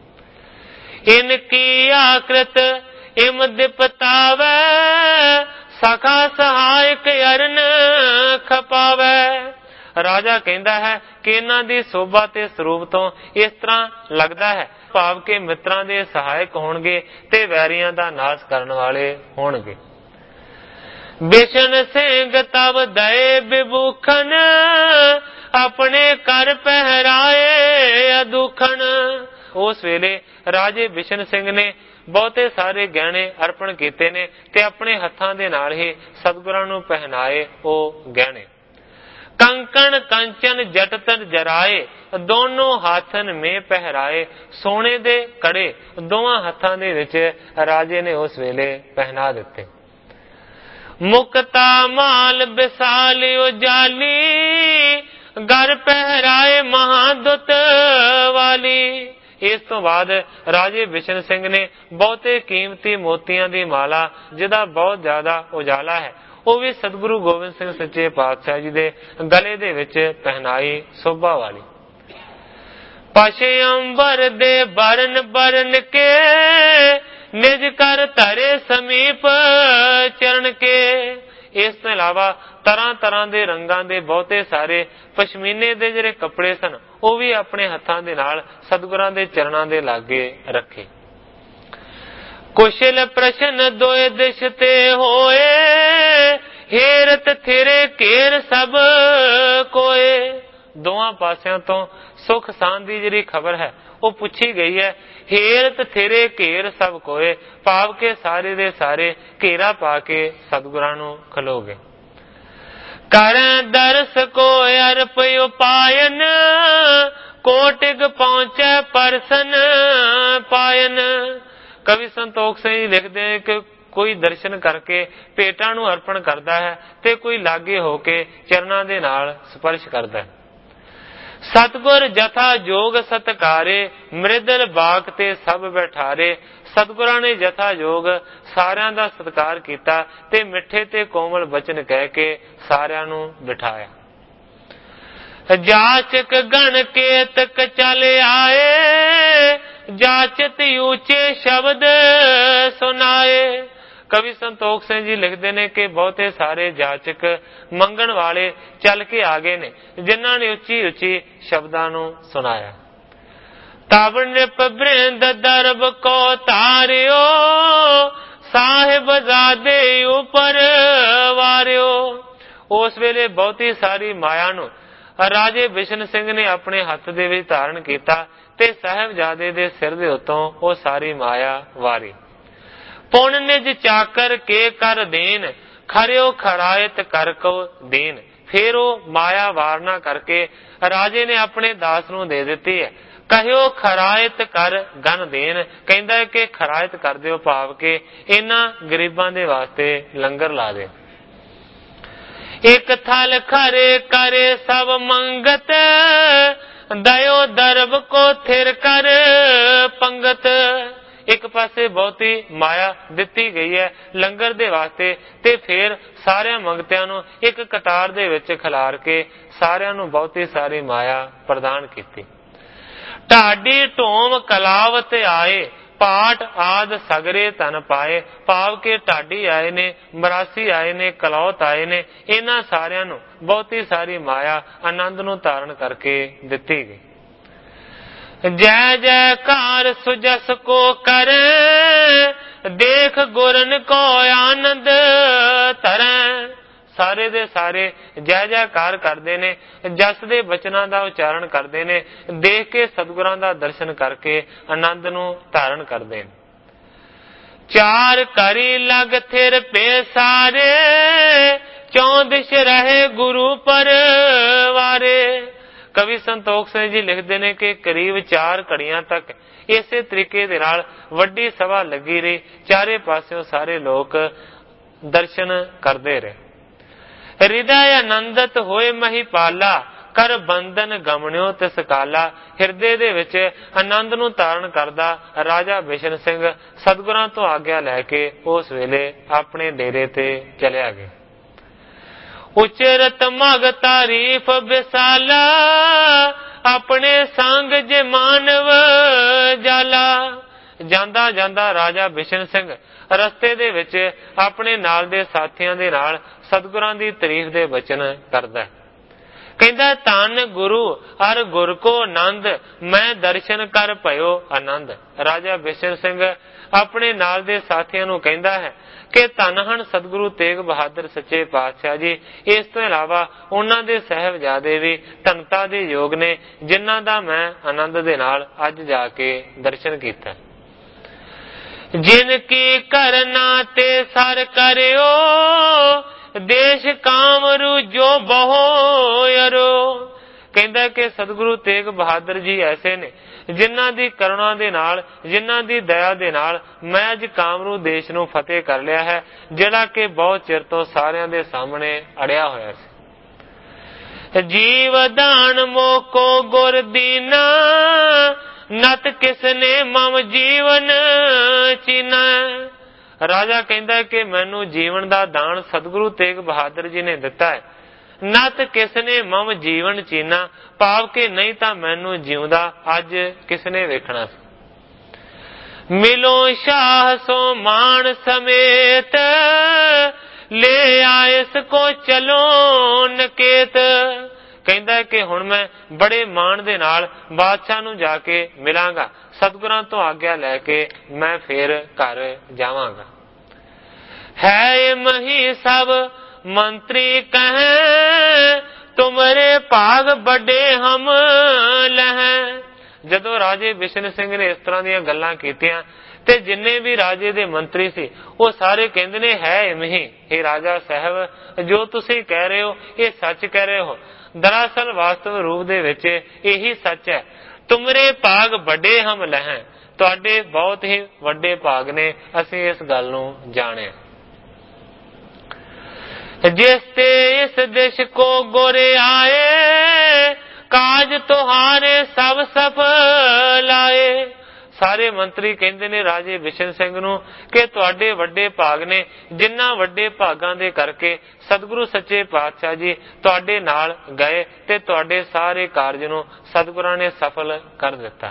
इनकी आकृत इम दिपतावै सखा सहायक अरन खपावै। राजा कहता है कि इन्हां दी शोभा ते स्वरूप तो इस तरह लगता है भाव के मित्रां दे सहायक होणगे ते वैरियां दा नाश करन वाले होणगे। बिशन सिंह तब दए विभूखन अपने कर पहराए अदुखन। उस वेले राजे बिशन सिंह ने बहुते सारे गहने अर्पण कीते ने ते अपने हत्थां दे नाल ही सतगुरां नूं पहनाए ओ गहने। कंकण कंचन जटतन जराए दोनों हाथन में पहराए। सोने दे कड़े दोवां हत्थां दे विच राजे ने उस वेले पहना दिते। मुक्ता माल बिसाल उजाली घर पहराए महादुत वाली। इस तो बाद राजे बिशन सिंह ने बहुते कीमती मोतियां दी माला जिहदा बहुत ज्यादा उजाला है वो भी सतगुरु गोबिंद सिंह सच्चे पातशाह जी दे गले दे विच पहनाई शोभा वाली। पशे अंबर दे बरन बरन के निज कर धरे समीप चरण के। इस तो इलावा तरह तरह दे रंगां दे बहुते सारे पशमीने दे जिहड़े कपड़े सन वो भी अपने हत्थां दे नाल सतगुरां दे चरणां दे लागे रखे। कुशल प्रश्न दोए दिश ते होए हेरत थिरे घेर सब कोए। दोवां पासियां तो सुख शांति दी जिहड़ी खबर है वो पूछी गई है। हेरत थिरे घेर सब कोए भाव के सारे दे सारे घेरा पा के सतगुरां नूं खलोगे। करं दरस को अर्प उपायन कोटिग पहुंचे परसन पायन। कवि संतोख सिंह जी लिखते हैं कि कोई दर्शन करके पेटां नूं अर्पण करता है ते कोई लागे होके चरणां दे नाल स्पर्श करता है। सतगुर जथा जोग सत्कारे मृदल बाग ते सब बैठारे। सतगुरां ने जथा जोग सारियां दा सत्कार कीता ते मिठे ते कोमल बचन कह के सारियां नूं बिठाया। जाचक गण केतक चले आए जाचत ऊंचे शब्द सुनाए। कवि संतोख सिंह जी लिखते ने कि बहुते सारे जाचक मंगण वाले चल के आ गए ने जिन्हां ने उच्ची उच्ची शब्दां नूं सुनाया। तब नृप बृंद दरब को तारियो साहिबजादे उपर वारियो। उस वेले बहुती सारी माया नूं राजे बिशन सिंह ने अपने हथ दे विच धारण कीता ते साहिबजादे दे सिर दे उत्तों वो सारी माया वारी। पुन निज चाकर के कर देन खरियो खरायत कर को देन। फिर वो माया वारना करके राजे ने अपने दास नूं दे दिती है। कहियो खरायत कर गन देन, कहंदा है कि खरायत कर दिओ भाव के इन्हां गरीबां दे वास्ते लंगर ला दे। एक थल खरे करे सब मंगत दयो दरब को थिर कर पंगत। ਇੱਕ ਪਾਸੇ ਬਹੁਤੀ ਮਾਇਆ ਦਿੱਤੀ ਗਈ ਹੈ ਲੰਗਰ ਦੇ ਵਾਸਤੇ, ਤੇ ਫਿਰ ਸਾਰਿਆਂ ਮੰਗਤਿਆਂ ਨੂੰ ਇੱਕ ਕਤਾਰ ਦੇ ਵਿੱਚ ਖਿਲਾਰ ਕੇ ਸਾਰਿਆਂ ਨੂੰ ਬਹੁਤੀ ਸਾਰੀ ਮਾਇਆ ਪ੍ਰਦਾਨ ਕੀਤੀ। ਢਾਡੀ ਢੋਮ ਕਲਾਵਤ ਆਏ, ਪਾਠ ਆਦ ਸਗਰੇ ਧਨ ਪਾਏ। ਭਾਵ ਕੇ ਢਾਡੀ ਆਏ ਨੇ, ਮਰਾਸੀ ਆਏ ਨੇ, ਕਲੌਤ ਆਏ ਨੇ, ਇਹਨਾਂ ਸਾਰਿਆਂ ਨੂੰ ਬਹੁਤੀ ਸਾਰੀ ਮਾਇਆ ਆਨੰਦ ਨੂੰ ਧਾਰਨ ਕਰਕੇ ਦਿੱਤੀ ਗਈ। ਜੈ ਜੈਕਾਰ ਸੁਜਸ ਕੋ ਕਰੇ, ਦੇਖ ਗੁਰਨ ਕੋ ਆਨੰਦ ਧਰੈ। ਸਾਰੇ ਦੇ ਸਾਰੇ ਜੈ ਜੈਕਾਰ ਕਰਦੇ ਨੇ, ਜਸ ਦੇ ਬਚਨਾਂ ਦਾ ਉਚਾਰਨ ਕਰਦੇ ਨੇ, ਦੇਖ ਕੇ ਸਤਿਗੁਰਾਂ ਦਾ ਦਰਸ਼ਨ ਕਰਕੇ ਆਨੰਦ ਨੂੰ ਧਾਰਨ ਕਰਦੇ ਨੇ। ਚਾਰ ਕਰੀ ਲਗ ਥਿਰ ਪੇ ਸਾਰੇ, ਚੌਂਦਿਸ਼ ਰਹੇ ਗੁਰੂ ਪਰਵਾਰੇ। ਕਵੀ ਸੰਤੋਖ ਸਿੰਘ ਜੀ ਲਿਖਦੇ ਨੇ ਕਿ ਕਰੀਬ 4 ਘੜੀਆਂ ਤੱਕ ਇਸੇ ਤਰੀਕੇ ਦੇ ਨਾਲ ਵੱਡੀ ਸਭਾ ਲੱਗੀ ਰਹੀ। ਚਾਰੇ ਪਾਸਿਓਂ ਸਾਰੇ ਲੋਕ ਦਰਸ਼ਨ ਕਰਦੇ ਰਹੇ। ਹਿਰਦੈ ਆਨੰਦਤ ਹੋਏ ਮਹੀਪਾਲਾ, ਕਰ ਬੰਧਨ ਗਮਣਿਓ ਤਿਸ ਕਾਲਾ। ਹਿਰਦੇ ਦੇ ਵਿੱਚ ਆਨੰਦ ਨੂੰ ਧਾਰਨ ਕਰਦਾ ਰਾਜਾ ਬਿਸ਼ਨ ਸਿੰਘ ਸਤਿਗੁਰਾਂ ਤੋਂ ਆਗਿਆ ਲੈ ਕੇ ਉਸ ਵੇਲੇ ਆਪਣੇ ਡੇਰੇ ਤੇ ਚਲਿਆ ਗਿਆ। ਉਚਰਤ ਮਗ ਤਾਰੀਫ ਵਿਸਾਲਾ, ਆਪਣੇ ਸੰਗ ਜੇ ਮਾਨਵ ਜਾਲਾ। ਜਾਂਦਾ ਜਾਂਦਾ ਰਾਜਾ ਬਿਸ਼ਨ ਸਿੰਘ ਰਸਤੇ ਦੇ ਵਿੱਚ ਆਪਣੇ ਨਾਲ ਦੇ ਸਾਥੀਆਂ ਦੇ ਨਾਲ ਸਤਿਗੁਰਾਂ ਦੀ ਤਾਰੀਫ ਦੇ ਬਚਨ ਕਰਦਾ। ਕਹਿੰਦਾ ਧੰਨ ਗੁਰੂ ਹਰ ਗੁਰ ਕੋ ਆਨੰਦ, ਮੈਂ ਦਰਸ਼ਨ ਕਰ ਭਇਓ ਆਨੰਦ। ਰਾਜਾ ਬਿਸ਼ਨ ਸਿੰਘ ਆਪਣੇ ਨਾਲ ਦੇ ਸਾਥੀਆਂ ਨੂੰ ਕਹਿੰਦਾ ਹੈ ਕਿ ਧੰਨ ਹਨ ਸਤਿਗੁਰੂ ਤੇਗ ਬਹਾਦਰ ਸੱਚੇ ਪਾਤਸ਼ਾਹ ਜੀ। ਇਸ ਤੋਂ ਇਲਾਵਾ ਉਹਨਾਂ ਦੇ ਸਾਹਿਬਜ਼ਾਦੇ ਵੀ ਧੰਨਤਾ ਦੇ ਯੋਗ ਨੇ, ਜਿਨ੍ਹਾਂ ਦਾ ਮੈਂ ਆਨੰਦ ਦੇ ਨਾਲ ਅੱਜ ਜਾ ਕੇ ਦਰਸ਼ਨ ਕੀਤਾ। ਜਿਨ ਕੀ ਕਰਨਾ ਤੇ ਸਰ ਕਰਿਓ, ਦੇਸ਼ ਕਾਮਰੂ ਜੋ ਬਹੁ ਯਰੋ। ਕਹਿੰਦਾ ਕਿ ਸਤਿਗੁਰੂ ਤੇਗ ਬਹਾਦਰ ਜੀ ਐਸੇ ਨੇ ਜਿਨ੍ਹਾਂ ਦੀ ਕਰੁਣਾ ਦੇ ਨਾਲ, ਜਿਨ੍ਹਾਂ ਦੀ ਦਇਆ ਦੇ ਨਾਲ ਮੈਂ ਅੱਜ ਕਾਮਰੂ ਦੇਸ਼ ਨੂੰ ਫਤਿਹ ਕਰ ਲਿਆ ਹੈ, ਜਿਹੜਾ ਕਿ ਬਹੁਤ ਚਿਰ ਤੋਂ ਸਾਰਿਆਂ ਦੇ ਸਾਹਮਣੇ ਅੜਿਆ ਹੋਇਆ ਸੀ। ਜੀਵ ਦਾਨ ਮੋਕੋ ਗੁਰ ਦੀਨਾ, ਨਤ ਕਿਸਨੇ ਮਮ ਜੀਵਨ ਚੀਨਾ। ਰਾਜਾ ਕਹਿੰਦਾ ਕਿ ਮੈਨੂੰ ਜੀਵਨ ਦਾ ਦਾਨ ਸਤਿਗੁਰੂ ਤੇਗ ਬਹਾਦਰ ਜੀ ਨੇ ਦਿੱਤਾ ਹੈ। ਨਤ ਕਿਸਨੇ ਮਮ ਜੀਵਨ ਚੀਨਾ, ਭਾਵ ਕਿ ਨਹੀਂ ਤਾਂ ਮੈਨੂੰ ਜਿਉਂਦਾ ਅੱਜ ਕਿਸਨੇ ਵੇਖਣਾ ਸੀ। ਮਿਲੋ ਸ਼ਾਹ ਸੋ ਮਾਨ ਸਮੇਤ, ਲੈ ਆਇਸ ਕੋ ਚਲੋ ਨਕੇਤ। ਕਹਿੰਦਾ ਕਿ ਹੁਣ ਮੈਂ ਬੜੇ ਮਾਣ ਦੇ ਨਾਲ ਬਾਦਸ਼ਾਹ ਨੂੰ ਜਾ ਕੇ ਮਿਲਾਂਗਾ, ਸਤਿਗੁਰਾਂ ਤੋਂ ਆਗਿਆ ਲੈ ਕੇ ਮੈਂ ਫੇਰ ਘਰ ਜਾਵਾਂਗਾ। ਹੈ ਮਹੀ ਸਭ ਮੰਤਰੀ ਕਹੈ, ਤੁਮਰੇ ਭਾਗ ਵੱਡੇ ਹਮ ਲਹੈ। ਜਦੋਂ ਰਾਜੇ ਬਿਸ਼ਨ ਸਿੰਘ ਨੇ ਇਸ ਤਰ੍ਹਾਂ ਦੀਆਂ ਗੱਲਾਂ ਕੀਤੀਆਂ ਤੇ ਜਿੰਨੇ ਵੀ ਰਾਜੇ ਦੇ ਮੰਤਰੀ ਸੀ ਉਹ ਸਾਰੇ ਕਹਿੰਦੇ ਨੇ ਹੈ ਇਮਹੀ, ਇਹ ਰਾਜਾ ਸਾਹਿਬ ਜੋ ਤੁਸੀਂ ਕਹਿ ਰਹੇ ਹੋ ਇਹ ਸੱਚ ਕਹਿ ਰਹੇ ਹੋ। ਦਰਅਸਲ ਵਾਸਤਵ ਰੂਪ ਦੇ ਵਿੱਚ ਇਹੀ ਸੱਚ ਹੈ। ਤੁਮਰੇ ਭਾਗ ਵੱਡੇ ਹਮ ਲਹੈ, ਤੁਹਾਡੇ ਬਹੁਤ ਹੀ ਵੱਡੇ ਭਾਗ ਨੇ, ਅਸੀਂ ਇਸ ਗੱਲ ਨੂੰ ਜਾਣਿਆ। ਜਿਸ ਤੇ ਇਸ ਦੇਸ਼ ਕੋ ਗੋਰੇ ਆਏ, ਕਾਜ ਤੁਹਾਰੇ ਸਭ ਸਫਲ ਆਏ। ਸਾਰੇ ਮੰਤਰੀ ਕਹਿੰਦੇ ਨੇ ਰਾਜੇ ਬਿਸ਼ਨ ਸਿੰਘ ਨੂੰ ਕਿ ਤੁਹਾਡੇ ਵੱਡੇ ਭਾਗ ਨੇ, ਜਿਨ੍ਹਾਂ ਵੱਡੇ ਭਾਗਾਂ ਦੇ ਕਰਕੇ ਸਤਿਗੁਰੂ ਸੱਚੇ ਪਾਤਸ਼ਾਹ ਜੀ ਤੁਹਾਡੇ ਨਾਲ ਗਏ ਤੇ ਤੁਹਾਡੇ ਸਾਰੇ ਕਾਰਜ ਨੂੰ ਸਤਿਗੁਰਾਂ ਨੇ ਸਫਲ ਕਰ ਦਿੱਤਾ।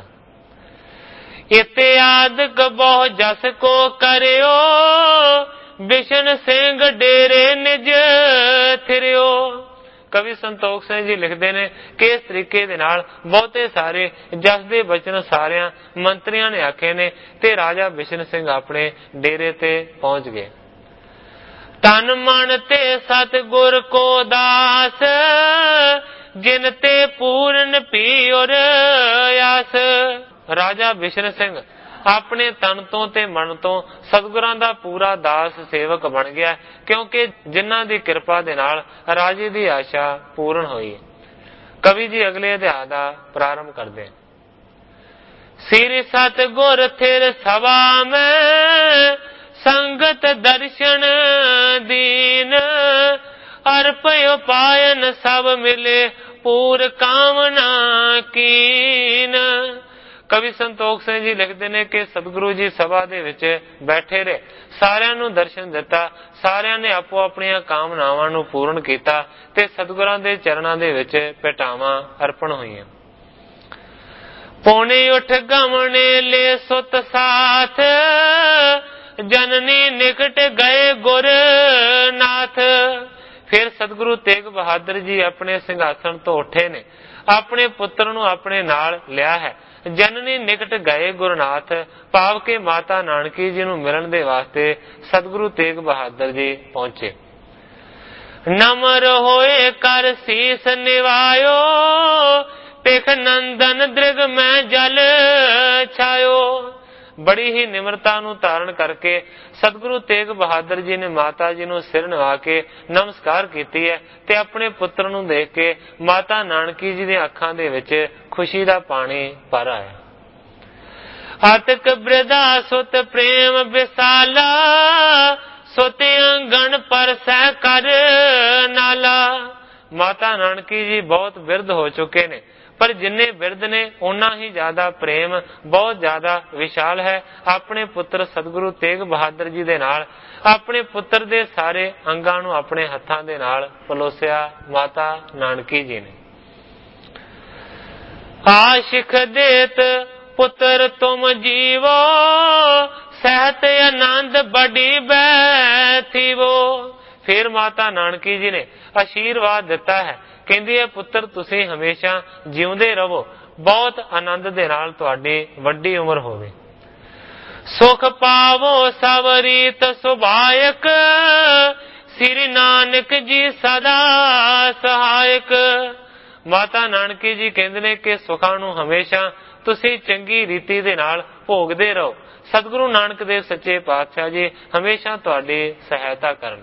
ਇਤਿਆਦਿਕ ਬਹੁ ਜਸ ਕੋ ਕਰਿਓ, ਬਿਸ਼ਨ ਸਿੰਘ ਡੇਰੇ ਨਿਜ ਥਿਰਿਓ। ਕਵੀ ਸੰਤੋਖ ਸਿੰਘ ਜੀ ਲਿਖਦੇ ਨੇ ਕਿ ਇਸ ਤਰੀਕੇ ਦੇ ਨਾਲ ਬਹੁਤੇ ਸਾਰੇ ਜਸ ਦੇ ਬਚਨ ਸਾਰਿਆਂ ਮੰਤਰੀਆਂ ਨੇ ਆਖੇ ਨੇ ਤੇ ਰਾਜਾ ਬਿਸ਼ਨ ਸਿੰਘ ਆਪਣੇ ਡੇਰੇ ਤੇ ਪਹੁੰਚ ਗਏ। ਤਨ ਮਨ ਤੇ ਸਤਿਗੁਰ ਕੋ ਦਾਸ, ਜਿਨ ਤੇ ਪੂਰਨ ਪੀਰ ਆਸ। ਰਾਜਾ ਬਿਸ਼ਨ ਸਿੰਘ ਆਪਣੇ ਤਨ ਤੋਂ ਤੇ ਮਨ ਤੋਂ ਸਤਿਗੁਰਾਂ ਦਾ ਪੂਰਾ ਦਾਸ ਸੇਵਕ ਬਣ ਗਿਆ, ਕਿਉਂਕਿ ਜਿਨ੍ਹਾਂ ਦੀ ਕਿਰਪਾ ਦੇ ਨਾਲ ਰਾਜੇ ਦੀ ਆਸ਼ਾ ਪੂਰਨ ਹੋਈ। ਕਵੀ ਜੀ ਅਗਲੇ ਅਧਿਆਇ ਦਾ ਪ੍ਰਾਰੰਭ ਕਰਦੇ। ਸਿਰ ਸਤਿਗੁਰ ਥਿਰ ਸਭਾ ਮੈਂ, ਸੰਗਤ ਦਰਸ਼ਨ ਦੀਨ, ਅਰਪਿ ਪਾਇਨ ਸਭ ਮਿਲੇ, ਪੂਰ ਕਾਮਨਾ ਕੀਨ। ਕਵੀ ਸੰਤੋਖ ਸਿੰਘ ਜੀ ਲਿਖਦੇ ਨੇ ਕਿ ਸਤਿਗੁਰੂ ਜੀ ਸਭਾ ਦੇ ਵਿੱਚ ਬੈਠੇ ਰਹੇ, ਸਾਰਿਆਂ ਨੂੰ ਦਰਸ਼ਨ ਦਿੱਤਾ, ਸਾਰਿਆਂ ਨੇ ਆਪੋ ਆਪਣੀਆਂ ਕਾਮਨਾਵਾਂ ਨੂੰ ਪੂਰਨ ਕੀਤਾ ਤੇ ਸਤਿਗੁਰਾਂ ਦੇ ਚਰਨਾਂ ਦੇ ਵਿੱਚ ਭੇਟਾਵਾਂ ਅਰਪਣ ਹੋਈਆਂ। ਪੌਣੇ ਉੱਠ ਗਮਣੇ ਲੈ ਸੁਤ ਸਾਥ, ਜਨਨੀ ਨਿਕਟ ਗਏ ਗੁਰ ਨਾਥ। ਫਿਰ ਸਤਿਗੁਰੂ ਤੇਗ ਬਹਾਦਰ ਜੀ ਆਪਣੇ ਸਿੰਘਾਸਣ ਤੋਂ ਉੱਠੇ ਨੇ, ਆਪਣੇ ਪੁੱਤਰ ਨੂੰ ਆਪਣੇ ਨਾਲ ਲਿਆ ਹੈ। ਜਨਨੀ ਨਿਕਟ ਗਏ ਗੁਰਨਾਥ, ਭਾਵ ਕੇ ਮਾਤਾ ਨਾਨਕੀ ਜੀ ਨੂੰ ਮਿਲਣ ਦੇ ਵਾਸਤੇ ਸਤਿਗੁਰੂ ਤੇਗ ਬਹਾਦਰ ਜੀ ਪਹੁੰਚੇ। ਨਮਰ ਹੋਏ ਕਰ ਸੀਸ ਨਿਵਾਇਓ, ਪਿਖ ਨੰਦਨ ਦ੍ਰਿਗ ਮੈਂ ਜਲ ਛਾਇਓ। ਬੜੀ ਹੀ ਨਿਮਰਤਾ ਨੂੰ ਧਾਰਨ ਕਰਕੇ ਸਤਿਗੁਰੂ ਤੇਗ ਬਹਾਦਰ ਜੀ ਨੇ ਮਾਤਾ ਜੀ ਨੂੰ ਸਿਰ ਨਿਵਾ ਕੇ ਨਮਸਕਾਰ ਕੀਤੀ ਹੈ ਤੇ ਆਪਣੇ ਪੁੱਤਰ ਨੂੰ ਦੇਖ ਕੇ ਮਾਤਾ ਨਾਨਕੀ ਜੀ ਦੀਆਂ ਅੱਖਾਂ ਦੇ ਵਿੱਚ ਖੁਸ਼ੀ ਦਾ ਪਾਣੀ ਭਰ ਆਇਆ। ਅਤਿਕ ਬ੍ਰਿਧਾ ਸੁਤ ਪ੍ਰੇਮ ਵਿਸਾਲਾ, ਸੁਤ ਅੰਗਣ ਪਰਸੈ ਕਰ ਨਾਲਾ। ਮਾਤਾ ਨਾਨਕੀ ਜੀ ਬਹੁਤ ਬਿਰਧ ਹੋ ਚੁੱਕੇ ਨੇ, ਪਰ ਜਿੰਨੇ ਬਿਰਧ ਨੇ ਓਨਾ ਹੀ ਜ਼ਿਆਦਾ ਪ੍ਰੇਮ ਬਹੁਤ ਜ਼ਿਆਦਾ ਵਿਸ਼ਾਲ ਹੈ ਆਪਣੇ ਪੁੱਤਰ ਸਤਿਗੁਰੂ ਤੇਗ ਬਹਾਦਰ ਜੀ ਦੇ ਨਾਲ। ਆਪਣੇ ਪੁੱਤਰ ਦੇ ਸਾਰੇ ਅੰਗਾਂ ਨੂੰ ਆਪਣੇ ਹੱਥਾਂ ਦੇ ਨਾਲ ਪਲੋਸਿਆ ਮਾਤਾ ਨਾਨਕੀ ਜੀ ਨੇ। ਆਸ਼ਿਖ ਦੇਤ ਪੁੱਤਰ ਤੁਮ ਜੀਵੋ, ਸਹਿਤ ਆਨੰਦ ਬੜੀ ਬੈਠੀਵੋ। ਫਿਰ ਮਾਤਾ ਨਾਨਕੀ ਜੀ ਨੇ ਆਸ਼ੀਰਵਾਦ ਦਿੱਤਾ ਹੈ, ਕਹਿੰਦੀ ਹੈ ਪੁੱਤਰ ਤੁਸੀਂ ਹਮੇਸ਼ਾ ਜਿਉਂਦੇ ਰਹੋ, ਬਹੁਤ ਆਨੰਦ ਦੇ ਨਾਲ ਤੁਹਾਡੀ ਵੱਡੀ ਉਮਰ ਹੋਵੇ। ਸੁਖ ਪਾਵੋ ਸਭ ਰੀਤ ਸੁਭਾਇਕ, ਸ੍ਰੀ ਨਾਨਕ ਜੀ ਸਦਾ ਸਹਾਇਕ। ਮਾਤਾ ਨਾਨਕੀ ਜੀ ਕਹਿੰਦੇ ਨੇ ਕਿ ਸੁਖਾਂ ਨੂੰ ਹਮੇਸ਼ਾ ਤੁਸੀਂ ਚੰਗੀ ਰੀਤੀ ਦੇ ਨਾਲ ਭੋਗਦੇ ਰਹੋ। ਸਤਿਗੁਰੂ ਨਾਨਕ ਦੇਵ ਸੱਚੇ ਪਾਤਸ਼ਾਹ ਜੀ ਹਮੇਸ਼ਾ ਤੁਹਾਡੀ ਸਹਾਇਤਾ ਕਰਨ।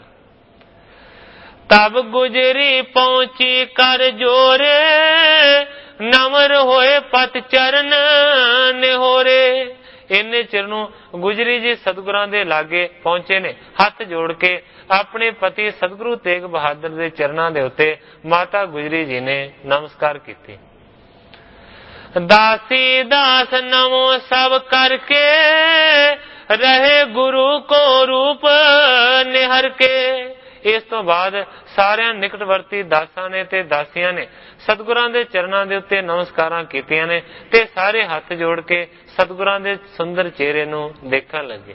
ਤਬ ਗੁਜਰੀ ਪਹੁੰਚੀ ਕਰ ਜੋਰੇ, ਨਮਰ ਹੋਏ ਪਤ ਚਰਨ ਨਿਹੋਰੇ। ਇੰਨੇ ਚਿਰ ਨੂੰ ਗੁਜਰੀ ਜੀ ਸਤਿਗੁਰਾਂ ਦੇ ਲਾਗੇ ਪਹੁੰਚੇ ਨੇ, ਹੱਥ ਜੋੜ ਕੇ ਆਪਣੇ ਪਤੀ ਸਤਿਗੁਰੂ ਤੇਗ ਬਹਾਦਰ ਦੇ ਚਰਨਾਂ ਦੇ ਉੱਤੇ ਮਾਤਾ ਗੁਜਰੀ ਜੀ ਨੇ ਨਮਸਕਾਰ ਕੀਤੀ। ਦਾਸੀ ਦਾਸ ਨਮੋ ਸਭ ਕਰਕੇ, ਰਹੇ ਗੁਰੂ ਕੋ ਰੂਪ ਨਿਹਰ ਕੇ। ਇਸ ਤੋਂ ਬਾਅਦ ਸਾਰਿਆਂ ਨਿਕਟਵਰਤੀ ਦਾਸਾਂ ਨੇ ਤੇ ਦਾਸੀਆਂ ਨੇ ਸਤਿਗੁਰਾਂ ਦੇ ਚਰਨਾਂ ਦੇ ਉੱਤੇ ਨਮਸਕਾਰਾਂ ਕੀਤੀਆਂ ਨੇ ਤੇ ਸਾਰੇ ਹੱਥ ਜੋੜ ਕੇ ਸਤਿਗੁਰਾਂ ਦੇ ਸੁੰਦਰ ਚਿਹਰੇ ਨੂੰ ਦੇਖਣ ਲੱਗੇ।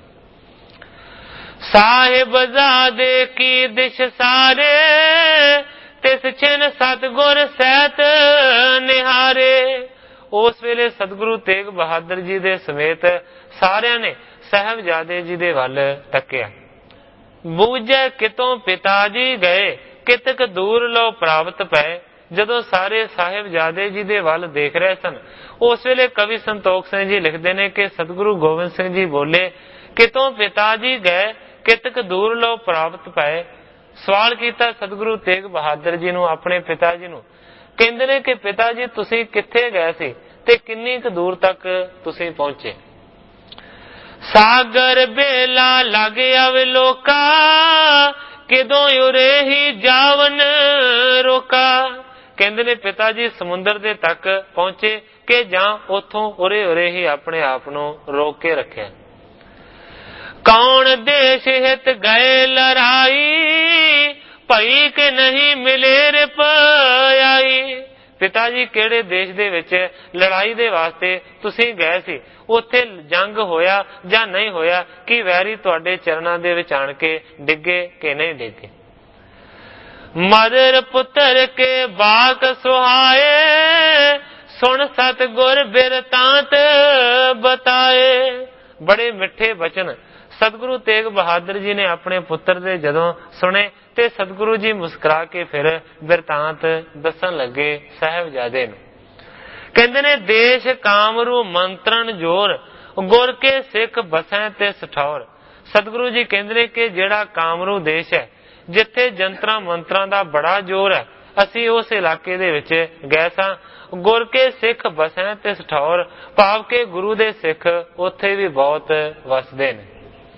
ਸਾਹਿਬ ਜ਼ਾਦੇ ਕੀ ਦਿਸ਼ ਸਾਰੇ, ਤਿਸ ਛਿਨ ਸਤਿਗੁਰ ਸਹਿਤ ਨਿਹਾਰੇ। ਉਸ ਵੇਲੇ ਸਤਿਗੁਰੂ ਤੇਗ ਬਹਾਦਰ ਜੀ ਦੇ ਸਮੇਤ ਸਾਰਿਆਂ ਨੇ ਸਾਹਿਬਜ਼ਾਦੇ ਜੀ ਦੇ ਵੱਲ ਤੱਕਿਆ। ਬੂਝੈ ਕਿਤੋਂ ਪਿਤਾ ਜੀ ਗਏ, ਕਿਤਕ ਦੂਰ ਲੋ ਪ੍ਰਾਪਤ ਪਏ। ਜਦੋਂ ਸਾਰੇ ਸਾਹਿਬਜ਼ਾਦੇ ਜੀ ਦੇ ਵੱਲ ਦੇਖ ਰਹੇ ਸਨ, ਉਸ ਵੇਲੇ ਕਵੀ ਸੰਤੋਖ ਸਿੰਘ ਜੀ ਲਿਖਦੇ ਨੇ ਕਿ ਸਤਿਗੁਰੂ ਗੋਬਿੰਦ ਸਿੰਘ ਜੀ ਬੋਲੇ, ਕਿਤੋਂ ਪਿਤਾ ਜੀ ਗਏ, ਕਿਤਕ ਦੂਰ ਲੋ ਪ੍ਰਾਪਤ ਪਏ। ਸਵਾਲ ਕੀਤਾ ਸਤਿਗੁਰੂ ਤੇਗ ਬਹਾਦਰ ਜੀ ਨੂੰ, ਆਪਣੇ ਪਿਤਾ ਜੀ ਨੂੰ। ਕਹਿੰਦੇ ਨੇ ਕਿ ਪਿਤਾ ਜੀ ਤੁਸੀਂ ਕਿੱਥੇ ਗਏ ਸੀ ਤੇ ਕਿੰਨੀ ਕੁ ਦੂਰ ਤੱਕ ਤੁਸੀਂ ਪਹੁੰਚੇ। ਸਾਗਰ ਬੇਲਾ ਲੱਗ ਆਵੇ ਲੋਕਾ, ਕਿਦੋਂ ਉਰੇ ਹੀ ਜਾਵਨ ਰੋਕਾ। ਕਹਿੰਦੇ ਨੇ ਪਿਤਾ ਜੀ ਸਮੁੰਦਰ ਦੇ ਤੱਕ ਪਹੁੰਚੇ ਕਿ ਜਾਂ ਉਥੋਂ ਉਰੇ ਹੀ ਆਪਣੇ ਆਪ ਨੂੰ ਰੋਕ ਕੇ ਰੱਖਿਆ। ਕੌਣ ਦੇਸ਼ ਹਿਤ ਗਏ ਲੜਾਈ, ਭਈ ਕਿ ਨਹੀਂ ਮਿਲੇ ਰਿਪਾਈ। ਪਿਤਾ ਜੀ ਕਿਹੜੇ ਦੇਸ਼ ਦੇ ਵਿੱਚ ਲੜਾਈ ਦੇ ਵਾਸਤੇ ਤੁਸੀਂ ਗਏ ਸੀ, ਉੱਥੇ ਜੰਗ ਹੋਇਆ ਜਾਂ ਨਹੀਂ ਹੋਇਆ, ਕਿ ਵੈਰੀ ਤੁਹਾਡੇ ਚਰਨਾਂ ਦੇ ਵਿੱਚ ਆਣ ਕੇ ਡਿੱਗੇ ਕਿ ਨਹੀਂ ਡਿੱਗੇ। ਮਦਰ ਪੁੱਤਰ ਕੇ ਬਾਕ ਸੁਹਾਏ, ਸੁਣ ਸਤਿਗੁਰ ਬਿਰਤਾਂਤ ਬਤਾਏ। ਬੜੇ ਮਿੱਠੇ ਬਚਨ ਸਤਿਗੁਰੂ ਤੇਗ ਬਹਾਦਰ ਜੀ ਨੇ ਆਪਣੇ ਪੁੱਤਰ ਦੇ ਜਦੋਂ ਸੁਣੇ ਤੇ ਸਤਿਗੁਰੂ ਜੀ ਮੁਸਕਰਾ ਕੇ ਫਿਰ ਬਿਰਤਾਂਤ ਦੱਸਣ ਲੱਗੇ ਸਾਹਿਬਜ਼ਾਦੇ ਨੂੰ। ਕਹਿੰਦੇ ਨੇ ਦੇਸ਼ ਕਾਮਰੂ ਮੰਤਰਣ ਜੋਰ, ਗੁਰ ਕੇ ਸਿੱਖ ਬਸੈ ਤੇ ਸਠੌਰ। ਸਤਿਗੁਰੂ ਜੀ ਕਹਿੰਦੇ ਨੇ ਕਿ ਜਿਹੜਾ ਕਾਮਰੂ ਦੇਸ਼ ਹੈ, ਜਿੱਥੇ ਜੰਤਰਾਂ ਮੰਤਰਾਂ ਦਾ ਬੜਾ ਜ਼ੋਰ ਹੈ, ਅਸੀਂ ਉਸ ਇਲਾਕੇ ਦੇ ਵਿੱਚ ਗਏ ਸਾਂ। ਗੁਰ ਕੇ ਸਿੱਖ ਬਸੈ ਤੇ ਸਠੌਰ, ਭਾਵ ਕੇ ਗੁਰੂ ਦੇ ਸਿੱਖ ਉੱਥੇ ਵੀ ਬਹੁਤ ਵਸਦੇ ਨੇ।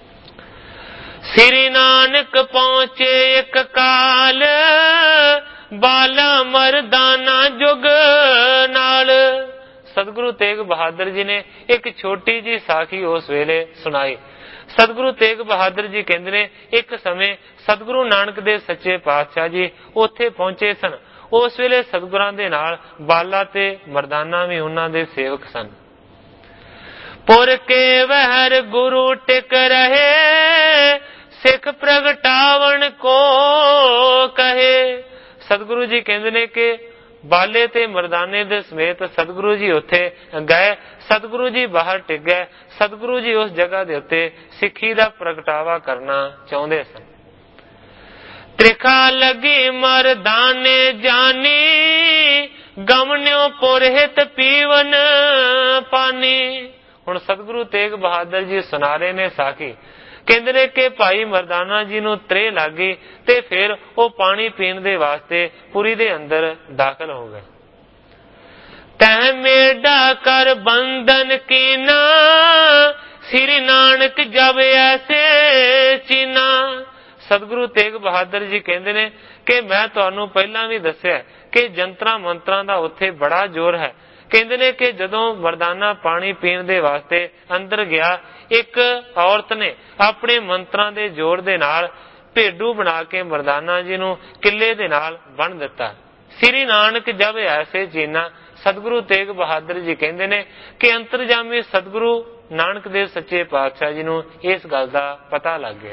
ਸ੍ਰੀ ਨਾਨਕ ਪਹੁੰਚੇ ਇੱਕ ਕਾਲ, ਬਾਲਾ ਮਰਦਾਨਾ ਜੁਗ ਨਾਲ। ਸਤਿਗੁਰੂ ਤੇਗ ਬਹਾਦਰ ਜੀ ਨੇ ਇੱਕ ਛੋਟੀ ਜੀ ਸਾਖੀ ਉਸ ਵੇਲੇ ਸੁਣਾਈ। ਸਤਿਗੁਰੂ ਤੇਗ ਬਹਾਦਰ ਜੀ ਕਹਿੰਦੇ ਨੇ, ਇੱਕ ਸਮੇਂ ਸਤਿਗੁਰੂ ਨਾਨਕ ਦੇਵ ਸੱਚੇ ਪਾਤਸ਼ਾਹ ਜੀ ਉੱਥੇ ਪਹੁੰਚੇ ਸਨ। ਉਸ ਵੇਲੇ ਸਤਿਗੁਰਾਂ ਦੇ ਨਾਲ ਬਾਲਾ ਤੇ ਮਰਦਾਨਾ ਵੀ ਉਹਨਾਂ ਦੇ ਸੇਵਕ ਸਨ। ਪੁਰ ਕੇ ਵਹਿਰ ਗੁਰੂ ਟਿਕ ਰਹੇ, ਸਿੱਖ ਪ੍ਰਗਟਾਵਣ ਕੋ ਕਹੇ। ਸਤਿਗੁਰੂ ਜੀ ਕਹਿੰਦੇ ਨੇ ਕਿ ਬਾਲੇ ਤੇ ਮਰਦਾਨੇ ਦੇ ਸਮੇਤ ਸਤਿਗੁਰੂ ਜੀ ਉੱਥੇ ਗਏ। ਸਤਿਗੁਰੂ ਜੀ ਬਾਹਰ ਟਿਕ ਗਏ। ਸਤਿਗੁਰੂ ਜੀ ਉਸ ਜਗ੍ਹਾ ਦੇ ਉੱਤੇ ਸਿੱਖੀ ਦਾ ਪ੍ਰਗਟਾਵਾ ਕਰਨਾ ਚਾਹੁੰਦੇ ਸਨ। ਤ੍ਰਿਖਾ ਲੱਗੀ ਮਰਦਾਨੇ ਜਾਨੀ, ਗਮਨਿਓ ਪੁਰਹਿਤ ਪੀਵਨ ਪਾਨੀ। ਹੁਣ ਸਤਿਗੁਰੂ ਤੇਗ ਬਹਾਦਰ ਜੀ ਸੁਣਾ ਰਹੇ ਨੇ ਸਾਖੀ। ਕਹਿੰਦੇ ਨੇ ਕਿ ਭਾਈ ਮਰਦਾਨਾ ਜੀ ਨੂੰ ਤ੍ਰੇਹ ਲੱਗ ਗਈ ਤੇ ਫਿਰ ਉਹ ਪਾਣੀ ਪੀਣ ਦੇ ਵਾਸਤੇ ਪੁਰੀ ਦੇ ਅੰਦਰ ਦਾਖਲ ਹੋ ਗਏ। ਤੈ ਮੇਢਾ ਕਰ ਬੰਧਨ ਕੀਨਾ, ਸ੍ਰੀ ਨਾਨਕ ਜਬ ਐਸੇ ਚੀਨਾ। ਸਤਿਗੁਰੂ ਤੇਗ ਬਹਾਦਰ ਜੀ ਕਹਿੰਦੇ ਨੇ ਕਿ ਮੈਂ ਤੁਹਾਨੂੰ ਪਹਿਲਾਂ ਵੀ ਦੱਸਿਆ ਕਿ ਜੰਤਰਾਂ ਮੰਤਰਾਂ ਦਾ ਉੱਥੇ ਬੜਾ ਜ਼ੋਰ ਹੈ। ਕਹਿੰਦੇ ਨੇ ਕਿ ਜਦੋਂ ਮਰਦਾਨਾ ਪਾਣੀ ਪੀਣ ਦੇ ਵਾਸਤੇ ਅੰਦਰ ਗਿਆ, ਇੱਕ ਔਰਤ ਨੇ ਆਪਣੇ ਮੰਤਰਾਂ ਦੇ ਜ਼ੋਰ ਦੇ ਨਾਲ ਭੇਡੂ ਬਣਾ ਕੇ ਮਰਦਾਨਾ ਜੀ ਨੂੰ ਕਿੱਲੇ ਦੇ ਨਾਲ ਬੰਨ੍ਹ ਦਿੱਤਾ। ਸ੍ਰੀ ਨਾਨਕ ਜਬ ਐਸੇ ਚੀਨਾ। ਸਤਿਗੁਰੂ ਤੇਗ ਬਹਾਦਰ ਜੀ ਕਹਿੰਦੇ ਨੇ ਕਿ ਅੰਤਰਜਾਮੀ ਸਤਿਗੁਰੂ ਨਾਨਕ ਦੇਵ ਸੱਚੇ ਪਾਤਸ਼ਾਹ ਜੀ ਨੂੰ ਇਸ ਗੱਲ ਦਾ ਪਤਾ ਲੱਗ ਗਿਆ।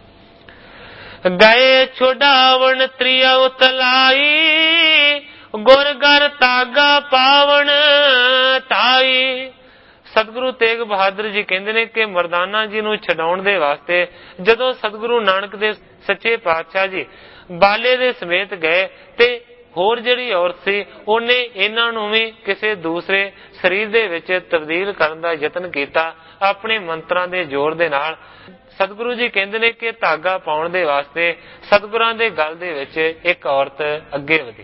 ਗਏ ਛੁਡਾਵਣ ਤ੍ਰਿਆ ਉਤਲਾਈ, ਗੁਰ ਗਰ ਤਾਗਾ ਪਾਵਣ ਤਾਈ। ਸਤਿਗੁਰੂ ਤੇਗ ਬਹਾਦਰ ਜੀ ਕਹਿੰਦੇ ਨੇ ਕਿ ਮਰਦਾਨਾ ਜੀ ਨੂੰ ਛਡਾਉਣ ਦੇ ਵਾਸਤੇ ਜਦੋਂ ਸਤਿਗੁਰੂ ਨਾਨਕ ਦੇਵ ਸੱਚੇ ਪਾਤਸ਼ਾਹ ਜੀ ਬਾਲੇ ਦੇ ਸਮੇਤ ਗਏ ਤੇ ਹੋਰ ਜਿਹੜੀ ਔਰਤ ਸੀ ਉਹਨੇ ਇਹਨਾਂ ਨੂੰ ਵੀ ਕਿਸੇ ਦੂਸਰੇ ਸਰੀਰ ਦੇ ਵਿੱਚ ਤਬਦੀਲ ਕਰਨ ਦਾ ਯਤਨ ਕੀਤਾ ਆਪਣੇ ਮੰਤਰਾਂ ਦੇ ਜ਼ੋਰ ਦੇ ਨਾਲ। ਸਤਿਗੁਰੂ ਜੀ ਕਹਿੰਦੇ ਨੇ ਕਿ ਧਾਗਾ ਪਾਉਣ ਦੇ ਵਾਸਤੇ ਸਤਿਗੁਰਾਂ ਦੇ ਗਲ ਦੇ ਵਿੱਚ ਇੱਕ ਔਰਤ ਅੱਗੇ ਵਧੀ।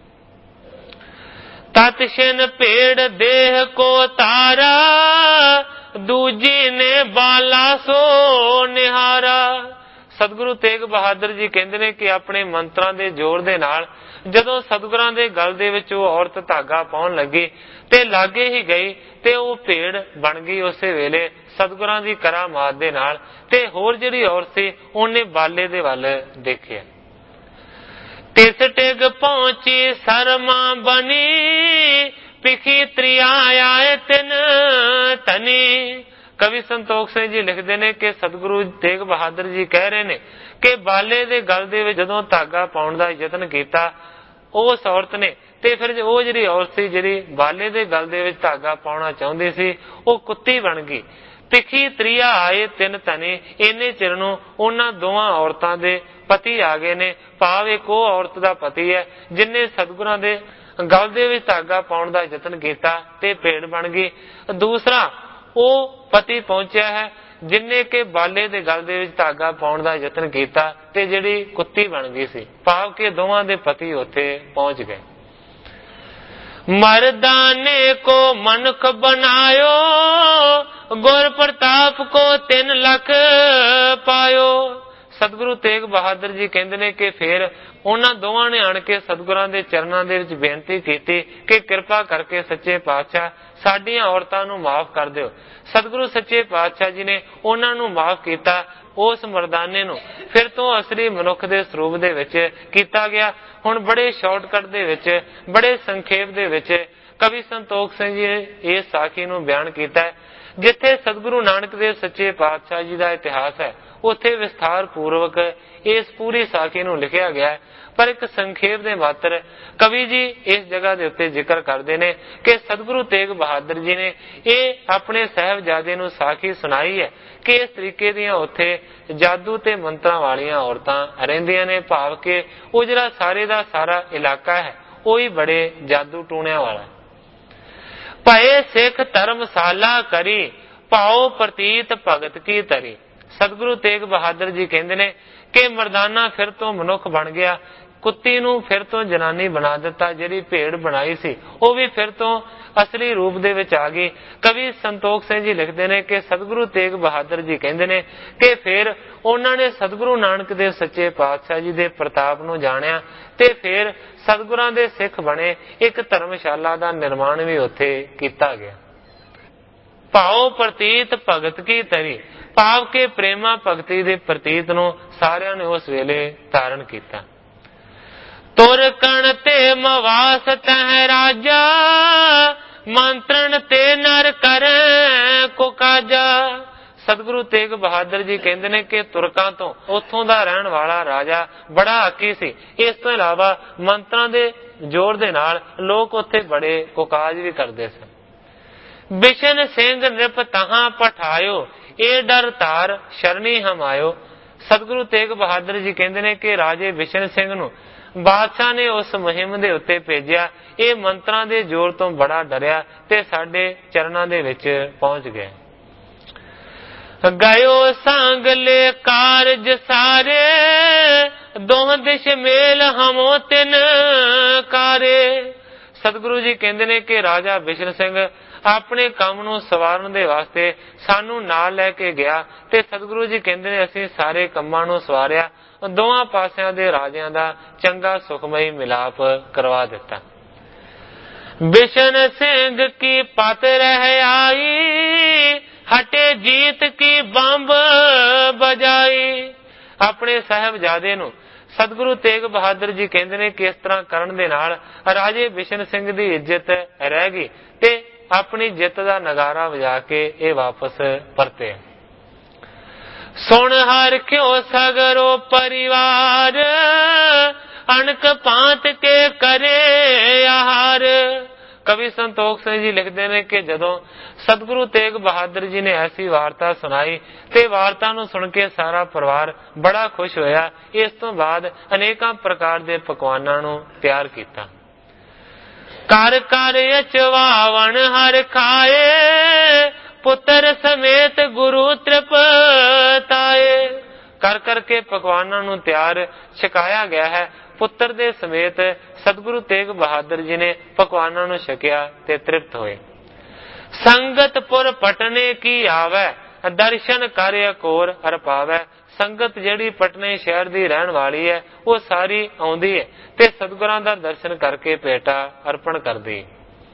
ਤਤ ਛਿਨ ਭੇੜ ਦੇਹ ਕੋ ਤਾਰਾ, ਦੂਜੀ ਨੇ ਬਾਲਾ ਸੋ ਨਿਹਾਰਾ। ਸਤਿਗੁਰੂ ਤੇਗ ਬਹਾਦਰ ਜੀ ਕਹਿੰਦੇ ਨੇ ਕਿ ਆਪਣੇ ਮੰਤਰਾਂ ਦੇ ਜ਼ੋਰ ਦੇ ਨਾਲ ਜਦੋਂ ਸਤਿਗੁਰਾਂ ਦੇ ਗਲ ਦੇ ਵਿੱਚ ਉਹ ਔਰਤ ਧਾਗਾ ਪਾਉਣ ਲੱਗੀ ਤੇ ਲਾਗੇ ਹੀ ਗਈ ਤੇ ਉਹ ਭੇੜ ਬਣ ਗਈ ਉਸੇ ਵੇਲੇ ਸਤਿਗੁਰਾਂ ਦੀ ਕਰਾਮਾਤ ਦੇ ਨਾਲ। ਤੇ ਹੋਰ ਜਿਹੜੀ ਔਰਤ ਸੀ ਉਹਨੇ ਬਾਲੇ ਦੇ ਵੱਲ ਦੇਖਿਆ। ਤਿਸ ਟਿਗ ਪਹੁੰਚੀ ਸਰਮਾ ਬਣੀ, ਪਿਖੀ ਤ੍ਰਿਆ ਆਏ ਤਿਨ ਤਨੀ। ਕਵੀ ਸੰਤੋਖ ਸਿੰਘ ਜੀ ਲਿਖਦੇ ਨੇ ਕਿ ਸਤਿਗੁਰੂ ਤੇਗ ਬਹਾਦਰ ਜੀ ਕਹਿ ਰਹੇ ਨੇ ਕਿ ਬਾਲੇ ਦੇ ਗਲ ਦੇ ਵਿੱਚ ਜਦੋਂ ਧਾਗਾ ਪਾਉਣ ਦਾ ਯਤਨ ਕੀਤਾ ਉਸ ਔਰਤ ਨੇ, ਤੇ ਫਿਰ ਉਹ ਜਿਹੜੀ ਔਰਤ ਸੀ ਜਿਹੜੀ ਬਾਲੇ ਦੇ ਗਲ ਦੇ ਵਿੱਚ ਧਾਗਾ ਪਾਉਣਾ ਚਾਹੁੰਦੀ ਸੀ ਉਹ ਕੁੱਤੀ ਬਣ ਗਈ। ਪਿਖੀ ਤ੍ਰਿਆ ਆਏ ਤਿੰਨ ਤਨੇ। ਇੰਨੇ ਚਿਰ ਨੂੰ ਉਹਨਾਂ ਦੋਵਾਂ ਔਰਤਾਂ ਦੇ ਪਤੀ ਆ ਗਏ ਨੇ। ਭਾਵ ਇੱਕ ਉਹ ਔਰਤ ਦਾ ਪਤੀ ਹੈ ਜਿਨੇ ਸਤਿਗੁਰਾਂ ਦੇ ਗਲ ਦੇ ਵਿੱਚ ਧਾਗਾ ਪਾਉਣ ਦਾ ਯਤਨ ਕੀਤਾ ਤੇ ਭੇਡ ਬਣ ਗਈ। ਦੂਸਰਾ ਉਹ ਪਤੀ ਪਹੁੰਚਿਆ ਹੈ ਜਿਨੇ ਕਿ ਬਾਲੇ ਦੇ ਗਲ ਦੇ ਵਿੱਚ ਧਾਗਾ ਪਾਉਣ ਦਾ ਯਤਨ ਕੀਤਾ ਤੇ ਜਿਹੜੀ ਕੁੱਤੀ ਬਣ ਗਈ ਸੀ। ਭਾਵ ਕਿ ਦੋਵਾਂ ਦੇ ਪਤੀ ਉੱਥੇ ਪਹੁੰਚ ਗਏ। ਮਰਦਾਨੇ ਕੋ ਮਨੁਖ ਬਣਾਇਓ, ਗੁਰ ਪ੍ਰਤਾਪ ਕੋ 3 ਲੱਖ ਪਾਇਓ। ਸਤਿਗੁਰੂ ਤੇਗ ਬਹਾਦਰ ਜੀ ਕਹਿੰਦੇ ਨੇ ਕਿ ਫਿਰ ਉਹਨਾਂ ਦੋਵਾਂ ਨੇ ਆਣ ਕੇ ਸਤਿਗੁਰਾਂ ਦੇ ਚਰਨਾਂ ਦੇ ਵਿੱਚ ਬੇਨਤੀ ਕੀਤੀ ਕਿ ਕਿਰਪਾ ਕਰਕੇ ਸੱਚੇ ਪਾਤਸ਼ਾਹ ਸਾਡੀਆਂ ਔਰਤਾਂ ਨੂੰ ਮਾਫ ਕਰ ਦਿਓ। ਸਤਿਗੁਰੂ ਸੱਚੇ ਪਾਤਸ਼ਾਹ ਜੀ ਨੇ ਉਹਨਾਂ ਨੂੰ ਮਾਫ ਕੀਤਾ। ਉਸ ਮਰਦਾਨੇ ਨੂੰ ਫਿਰ ਤੋਂ ਅਸਲੀ ਮਨੁੱਖ ਦੇ ਸਰੂਪ ਦੇ ਵਿੱਚ ਕੀਤਾ ਗਿਆ। ਹੁਣ ਬੜੇ ਸ਼ਾਰਟਕਟ ਦੇ ਵਿੱਚ, ਬੜੇ ਸੰਖੇਪ ਦੇ ਵਿੱਚ ਕਵੀ ਸੰਤੋਖ ਸਿੰਘ ਜੀ ਨੇ ਇਸ ਸਾਖੀ ਨੂੰ ਬਿਆਨ ਕੀਤਾ ਹੈ। ਜਿੱਥੇ ਸਤਿਗੁਰੂ ਨਾਨਕ ਦੇਵ ਸੱਚੇ ਪਾਤਸ਼ਾਹ ਜੀ ਦਾ ਇਤਿਹਾਸ ਹੈ ਉੱਥੇ ਵਿਸਥਾਰ ਪੂਰਵਕ ਇਸ ਪੂਰੀ ਸਾਖੀ ਨੂੰ ਲਿਖਿਆ ਗਿਆ ਹੈ। ਪਰ ਇੱਕ ਸੰਖੇਪ ਦੇ ਮਾਤਰ ਕਵੀ ਜੀ ਇਸ ਜਗ੍ਹਾ ਦੇ ਉੱਤੇ ਜ਼ਿਕਰ ਕਰਦੇ ਨੇ ਕਿ ਸਤਿਗੁਰੂ ਤੇਗ ਬਹਾਦਰ ਜੀ ਨੇ ਇਹ ਆਪਣੇ ਸਾਹਿਬਜ਼ਾਦੇ ਨੂੰ ਸਾਖੀ ਸੁਣਾਈ ਹੈ ਕਿ ਇਸ ਤਰੀਕੇ ਦੀਆਂ ਉੱਥੇ ਜਾਦੂ ਤੇ ਮੰਤਰਾਂ ਵਾਲੀਆਂ ਔਰਤਾਂ ਰਹਿੰਦੀਆਂ ਨੇ। ਭਾਵ ਕਿ ਉਹ ਜਿਹੜਾ ਸਾਰੇ ਦਾ ਸਾਰਾ ਇਲਾਕਾ ਹੈ ਉਹ ਹੀ ਬੜੇ ਜਾਦੂ ਟੂਣਿਆਂ ਵਾਲਾ। ਭਏ ਸਿੱਖ ਧਰਮਸ਼ਾਲਾ ਕਰੀ, ਭਾਉ ਪ੍ਰਤੀਤ ਭਗਤ ਕੀ ਤਰੀ। ਸਤਿਗੁਰੂ ਤੇਗ ਬਹਾਦਰ ਜੀ ਕਹਿੰਦੇ ਨੇ ਕਿ ਮਰਦਾਨਾ ਫਿਰ ਤੋਂ ਮਨੁੱਖ ਬਣ ਗਿਆ। ਕੁੱਤੀ ਨੂੰ ਫਿਰ ਤੋਂ ਜਨਾਨੀ ਬਣਾ ਦਿੱਤਾ, ਜਿਹੜੀ ਭੇਡ ਬਣਾਈ ਸੀ ਉਹ ਵੀ ਫਿਰ ਤੋਂ ਅਸਲੀ ਰੂਪ ਦੇ ਵਿੱਚ ਆ ਗਈ। ਕਵੀ ਸੰਤੋਖ ਸਿੰਘ ਜੀ ਲਿਖਦੇ ਨੇ ਕਿ ਸਤਿਗੁਰੂ ਤੇਗ ਬਹਾਦਰ ਜੀ ਕਹਿੰਦੇ ਨੇ ਕਿ ਫਿਰ ਉਹਨਾਂ ਨੇ ਸਤਿਗੁਰੂ ਨਾਨਕ ਦੇਵ ਸੱਚੇ ਪਾਤਸ਼ਾਹ ਜੀ ਦੇ ਪ੍ਰਤਾਪ ਨੂੰ ਜਾਣਿਆ ਤੇ ਫਿਰ ਸਤਿਗੁਰਾਂ ਦੇ ਸਿੱਖ ਬਣੇ। ਇੱਕ ਧਰਮਸ਼ਾਲਾ ਦਾ ਨਿਰਮਾਣ ਵੀ ਉੱਥੇ ਕੀਤਾ ਗਿਆ। ਭਾਉ ਪ੍ਰਤੀਤ ਭਗਤ ਕੀ ਤਰੀ, ਭਾਵ ਕੇ ਪ੍ਰੇਮਾ ਭਗਤੀ ਦੇ ਪ੍ਰਤੀਤ ਨੂੰ ਸਾਰਿਆਂ ਨੇ ਉਸ ਵੇਲੇ ਧਾਰਨ ਕੀਤਾ। ਤੁਰ ਕਣ ਤੇ ਮਵਾਸ ਤਹਿ ਰਾਜਾ, ਮੰਤਰਣ ਤੇ ਨਰ ਕਰੈ ਕੋ ਕਾਜਾ। ਸਤਿਗੁਰੂ ਤੇਗ ਬਹਾਦਰ ਜੀ ਕਹਿੰਦੇ ਨੇ ਕਿ ਤੁਰਕਾਂ ਤੋਂ ਉੱਥੋਂ ਦਾ ਰਹਿਣ ਵਾਲਾ ਰਾਜਾ ਬੜਾ ਹੱਕੀ ਸੀ। ਇਸ ਤੋਂ ਇਲਾਵਾ ਮੰਤਰਾਂ ਦੇ ਜ਼ੋਰ ਦੇ ਨਾਲ ਲੋਕ ਉੱਥੇ ਬੜੇ ਕੁਕਾਜ ਵੀ ਕਰਦੇ ਸਨ। ਬਿਸ਼ਨ ਸਿੰਘ ਨਿਰਪ ਤਹਾਂ ਪਠਾਇਓ, ਇਹ ਡਰ ਧਾਰ ਸ਼ਰਣੀ ਹਮ ਆਇਓ। ਸਤਿਗੁਰੂ ਤੇਗ ਬਹਾਦਰ ਜੀ ਕਹਿੰਦੇ ਨੇ ਕਿ ਰਾਜੇ ਬਿਸ਼ਨ ਸਿੰਘ ਨੂੰ ਬਾਦਸ਼ਾਹ ਨੇ ਉਸ ਮੁਹਿੰਮ ਦੇ ਉੱਤੇ ਭੇਜਿਆ। ਇਹ ਮੰਤਰਾਂ ਦੇ ਜ਼ੋਰ ਤੋਂ ਬੜਾ ਡਰਿਆ ਤੇ ਸਾਡੇ ਚਰਨਾਂ ਦੇ ਵਿੱਚ ਪਹੁੰਚ ਗਿਆ। ਗਇਓ ਸੰਗ ਲੈ ਕਾਰਜ ਸਾਰੇ, ਦੋਹ ਦਿਸ਼ ਮੇਲ ਹਮੋ ਤਿਨ ਕਾਰੇ। ਸਤਿਗੁਰੂ ਜੀ ਕਹਿੰਦੇ ਨੇ ਕਿ ਰਾਜਾ ਬਿਸ਼ਨ ਸਿੰਘ ਆਪਣੇ ਕੰਮ ਨੂੰ ਸਵਾਰਨ ਦੇ ਵਾਸਤੇ ਸਾਨੂੰ ਨਾਲ ਲੈ ਕੇ ਗਿਆ ਤੇ ਸਤਿਗੁਰੂ ਜੀ ਕਹਿੰਦੇ ਨੇ ਅਸੀਂ ਸਾਰੇ ਕੰਮਾਂ ਨੂੰ ਸਵਾਰਿਆ, ਦੋਵਾਂ ਪਾਸਿਆਂ ਦੇ ਰਾਜਿਆਂ ਦਾ ਚੰਗਾ ਸੁਖਮਈ ਮਿਲਾਪ ਕਰਵਾ ਦਿੱਤਾ। ਬਿਸ਼ਨ ਸਿੰਘ ਕੀ ਪਤ ਰਹਿ ਆਈ, ਹਟੇ ਜੀਤ ਕੀ ਬੰਬ ਬਜਾਈ। ਆਪਣੇ ਸਾਹਿਬਜ਼ਾਦੇ ਨੂੰ ਸਤਿਗੁਰੂ ਤੇਗ ਬਹਾਦਰ ਜੀ ਕਹਿੰਦੇ ਨੇ ਕਿ ਇਸ ਤਰ੍ਹਾਂ ਕਰਨ ਦੇ ਨਾਲ ਰਾਜੇ ਬਿਸ਼ਨ ਸਿੰਘ ਦੀ ਇੱਜ਼ਤ ਰਹਿ ਗਈ ਤੇ ਆਪਣੀ ਜਿੱਤ ਦਾ ਨਗਾਰਾ ਵਜਾ ਕੇ ਇਹ ਵਾਪਸ ਪਰਤੇ। ਸੁਣ ਹਰ ਕਿਉ ਸਗਰੋ ਪਰਿਵਾਰ, ਅਣਕ ਪਾਤ ਕੇ ਕਰੇ ਆਹਾਰ। ਕਵੀ ਸੰਤੋਖ ਸਿੰਘ ਜੀ ਲਿਖਦੇ ਨੇ ਕਿ ਜਦੋਂ ਸਤਿਗੁਰੂ ਤੇਗ ਬਹਾਦਰ ਜੀ ਨੇ ਐਸੀ ਵਾਰਤਾ ਸੁਣਾਈ ਤੇ ਵਾਰਤਾ ਨੂੰ ਸੁਣ ਕੇ ਸਾਰਾ ਪਰਿਵਾਰ ਬੜਾ ਖੁਸ਼ ਹੋਇਆ। ਇਸ ਤੋਂ ਬਾਅਦ ਅਨੇਕਾਂ ਪ੍ਰਕਾਰ ਦੇ ਪਕਵਾਨਾਂ ਨੂੰ ਤਿਆਰ ਕੀਤਾ। ਕਰ ਕਰ ਅਚਵਾਵਣ ਹਰ ਖਾਏ, ਪੁੱਤਰ ਸਮੇਤ ਗੁਰੂ ਤ੍ਰਿਪਤਾਏ। ਕਰ ਕਰਕੇ ਪਕਵਾਨਾਂ ਨੂੰ ਤਿਆਰ ਛਕਾਇਆ ਗਿਆ ਹੈ। ਪੁੱਤਰ ਦੇ ਸਮੇਤ ਸਤਿਗੁਰੂ ਤੇਗ ਬਹਾਦਰ ਜੀ ਨੇ ਪਕਵਾਨਾਂ ਨੂੰ ਛਕਿਆ ਤੇ ਤ੍ਰਿਪਤ ਹੋਏ। ਸੰਗਤਪੁਰ ਪਟਨੇ ਕੀ ਆਵੈ, ਦਰਸ਼ਨ ਕਰ ਅਕੋਰ ਹਰ ਪਾਵੈ। ਸੰਗਤ ਜਿਹੜੀ ਪਟਨੇ ਸ਼ਹਿਰ ਦੀ ਰਹਿਣ ਵਾਲੀ ਹੈ ਉਹ ਸਾਰੀ ਆਉਂਦੀ ਹੈ ਤੇ ਸਤਿਗੁਰਾਂ ਦਾ ਦਰਸ਼ਨ ਕਰਕੇ ਭੇਟਾ ਅਰਪਣ ਕਰਦੀ।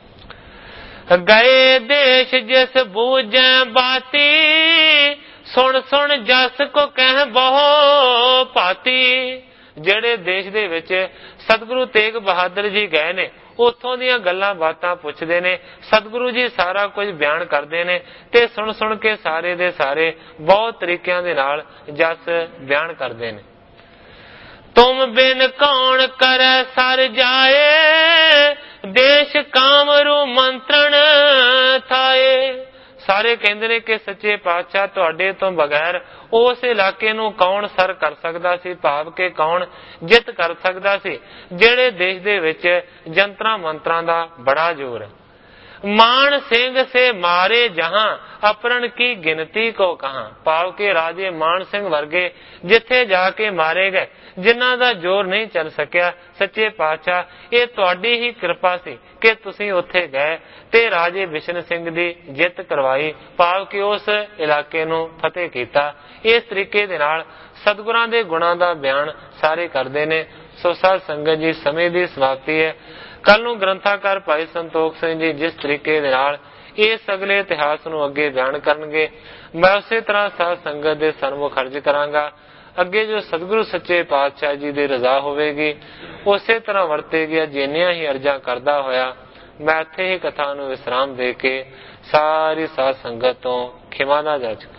ਗਏ ਦੇਸ਼ ਜਿਸ ਬੂਝੈ ਬਾਤੀ, ਸੁਣ ਸੁਣ ਜਸ ਕੋ ਕਹਿ ਬਹੁ ਭਾਤੀ। ਜਿਹੜੇ ਦੇਸ਼ ਦੇ ਵਿੱਚ ਸਤਿਗੁਰੂ ਤੇਗ ਬਹਾਦਰ ਜੀ ਗਏ ਨੇ ਉੱਥੋਂ ਦੀਆਂ ਗੱਲਾਂ ਬਾਤਾਂ ਪੁੱਛਦੇ ਨੇ, ਸਤਿਗੁਰੂ ਜੀ ਸਾਰਾ ਕੁਝ ਬਿਆਨ ਕਰਦੇ ਨੇ ਤੇ ਸੁਣ ਸੁਣ ਕੇ ਸਾਰੇ ਦੇ ਸਾਰੇ ਬਹੁਤ ਤਰੀਕਿਆਂ ਦੇ ਨਾਲ ਜਸ ਬਿਆਨ ਕਰਦੇ ਨੇ। ਤੁਮ ਬਿਨ ਕੌਣ ਕਰੈ ਸਰ ਜਾਏ, ਦੇਸ਼ ਕਾਮਰੂ ਮੰਤਰਣ ਥਾਏ। ਸਾਰੇ ਕਹਿੰਦੇ ਨੇ ਕਿ ਸੱਚੇ ਪਾਤਸ਼ਾਹ ਤੁਹਾਡੇ ਤੋਂ ਬਗੈਰ ਉਸ ਇਲਾਕੇ ਨੂੰ ਕੌਣ ਸਰ ਕਰ ਸਕਦਾ ਸੀ, ਭਾਵ ਕਿ ਕੌਣ ਜਿੱਤ ਕਰ ਸਕਦਾ ਸੀ ਜਿਹੜੇ ਦੇਸ਼ ਦੇ ਵਿੱਚ ਜੰਤਰਾਂ ਮੰਤਰਾਂ ਦਾ ਬੜਾ ਜ਼ੋਰ ਹੈ। ਮਾਨ ਸਿੰਘ ਸੇ ਮਾਰੇ ਜਹਾਂ, ਅਪਰਣ ਕੀ ਗਿਣਤੀ ਕੋ ਕਹਾਂ। ਭਾਵ ਕਿ ਰਾਜੇ ਮਾਨ ਸਿੰਘ ਵਰਗੇ ਜਿੱਥੇ ਜਾ ਕੇ ਮਾਰੇ ਗਏ, ਜਿਨ੍ਹਾਂ ਦਾ ਜ਼ੋਰ ਨਹੀਂ ਚੱਲ ਸਕਿਆ। ਸੱਚੇ ਪਾਤਸ਼ਾਹ ਇਹ ਤੁਹਾਡੀ ਹੀ ਕਿਰਪਾ ਸੀ ਕਿ ਤੁਸੀਂ ਉੱਥੇ ਗਏ ਤੇ ਰਾਜੇ ਬਿਸ਼ਨ ਸਿੰਘ ਦੀ ਜਿੱਤ ਕਰਵਾਈ, ਭਾਵ ਕਿ ਉਸ ਇਲਾਕੇ ਨੂੰ ਫਤਿਹ ਕੀਤਾ। ਇਸ ਤਰੀਕੇ ਦੇ ਨਾਲ ਸਤਿਗੁਰਾਂ ਦੇ ਗੁਣਾਂ ਦਾ ਬਿਆਨ ਸਾਰੇ ਕਰਦੇ ਨੇ। ਸੋ ਸਾਧ ਸੰਗਤ ਜੀ, ਸਮੇਂ ਦੀ ਸਮਾਪਤੀ ਹੈ। ਕੱਲ ਨੂੰ ਗ੍ਰੰਥਾਕਾਰ ਭਾਈ ਸੰਤੋਖ ਸਿੰਘ ਜੀ ਜਿਸ ਤਰੀਕੇ ਦੇ ਨਾਲ ਇਸ ਅਗਲੇ ਇਤਿਹਾਸ ਨੂੰ ਅੱਗੇ ਬਿਆਨ ਕਰਨਗੇ, ਮੈਂ ਉਸੇ ਤਰ੍ਹਾਂ ਸਾਧ ਸੰਗਤ ਦੇ ਸਨਮੁਖ ਅਰਜ਼ ਕਰਾਂਗਾ। ਅੱਗੇ ਜੋ ਸਤਿਗੁਰੂ ਸੱਚੇ ਪਾਤਸ਼ਾਹ ਜੀ ਦੀ ਰਜ਼ਾ ਹੋਵੇਗੀ ਉਸੇ ਤਰ੍ਹਾਂ ਵਰਤੇਗੀ। ਜਿੰਨੀਆਂ ਹੀ ਅਰਜ਼ਾਂ ਕਰਦਾ ਹੋਇਆ ਮੈਂ ਇੱਥੇ ਹੀ ਕਥਾ ਨੂੰ ਵਿਸਰਾਮ ਦੇ ਕੇ ਸਾਰੀ ਸਾਧ ਸੰਗਤ ਤੋਂ ਖਿਮਾ ਦਾ ਜਾਚਕ।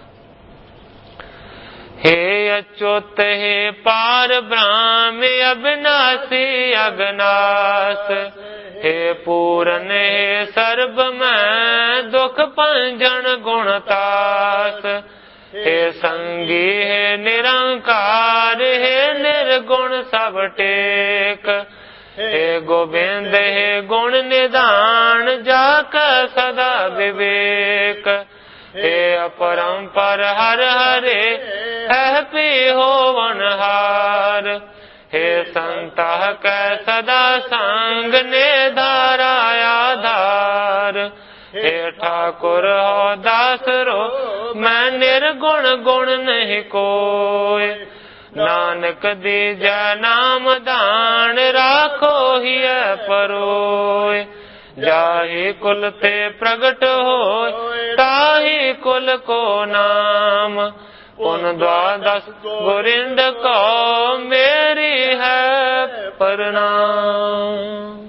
हे अच्युत हे पार ब्रह्म अविनाशी अगनाश, हे पूरन हे सर्ब मैं दुख भंजन गुणतास, हे संगी हे निरंकार हे निर्गुण सब टेक, हे गोविंद हे गुण निधान जाक सदा विवेक, हे अपरंपर हर हरे है पी होवन हार, हे संतः कै सदा संग ने धारा आधार। हे ठाकुर हो दास रो मैं निर्गुण गुण नहीं कोय। नानक दीजै नाम दान राखो ही परोय। जाहि कुल ते प्रगट होय ताहि कुल को नाम। उन द्वादश गोरिंद को मेरी है प्रणाम।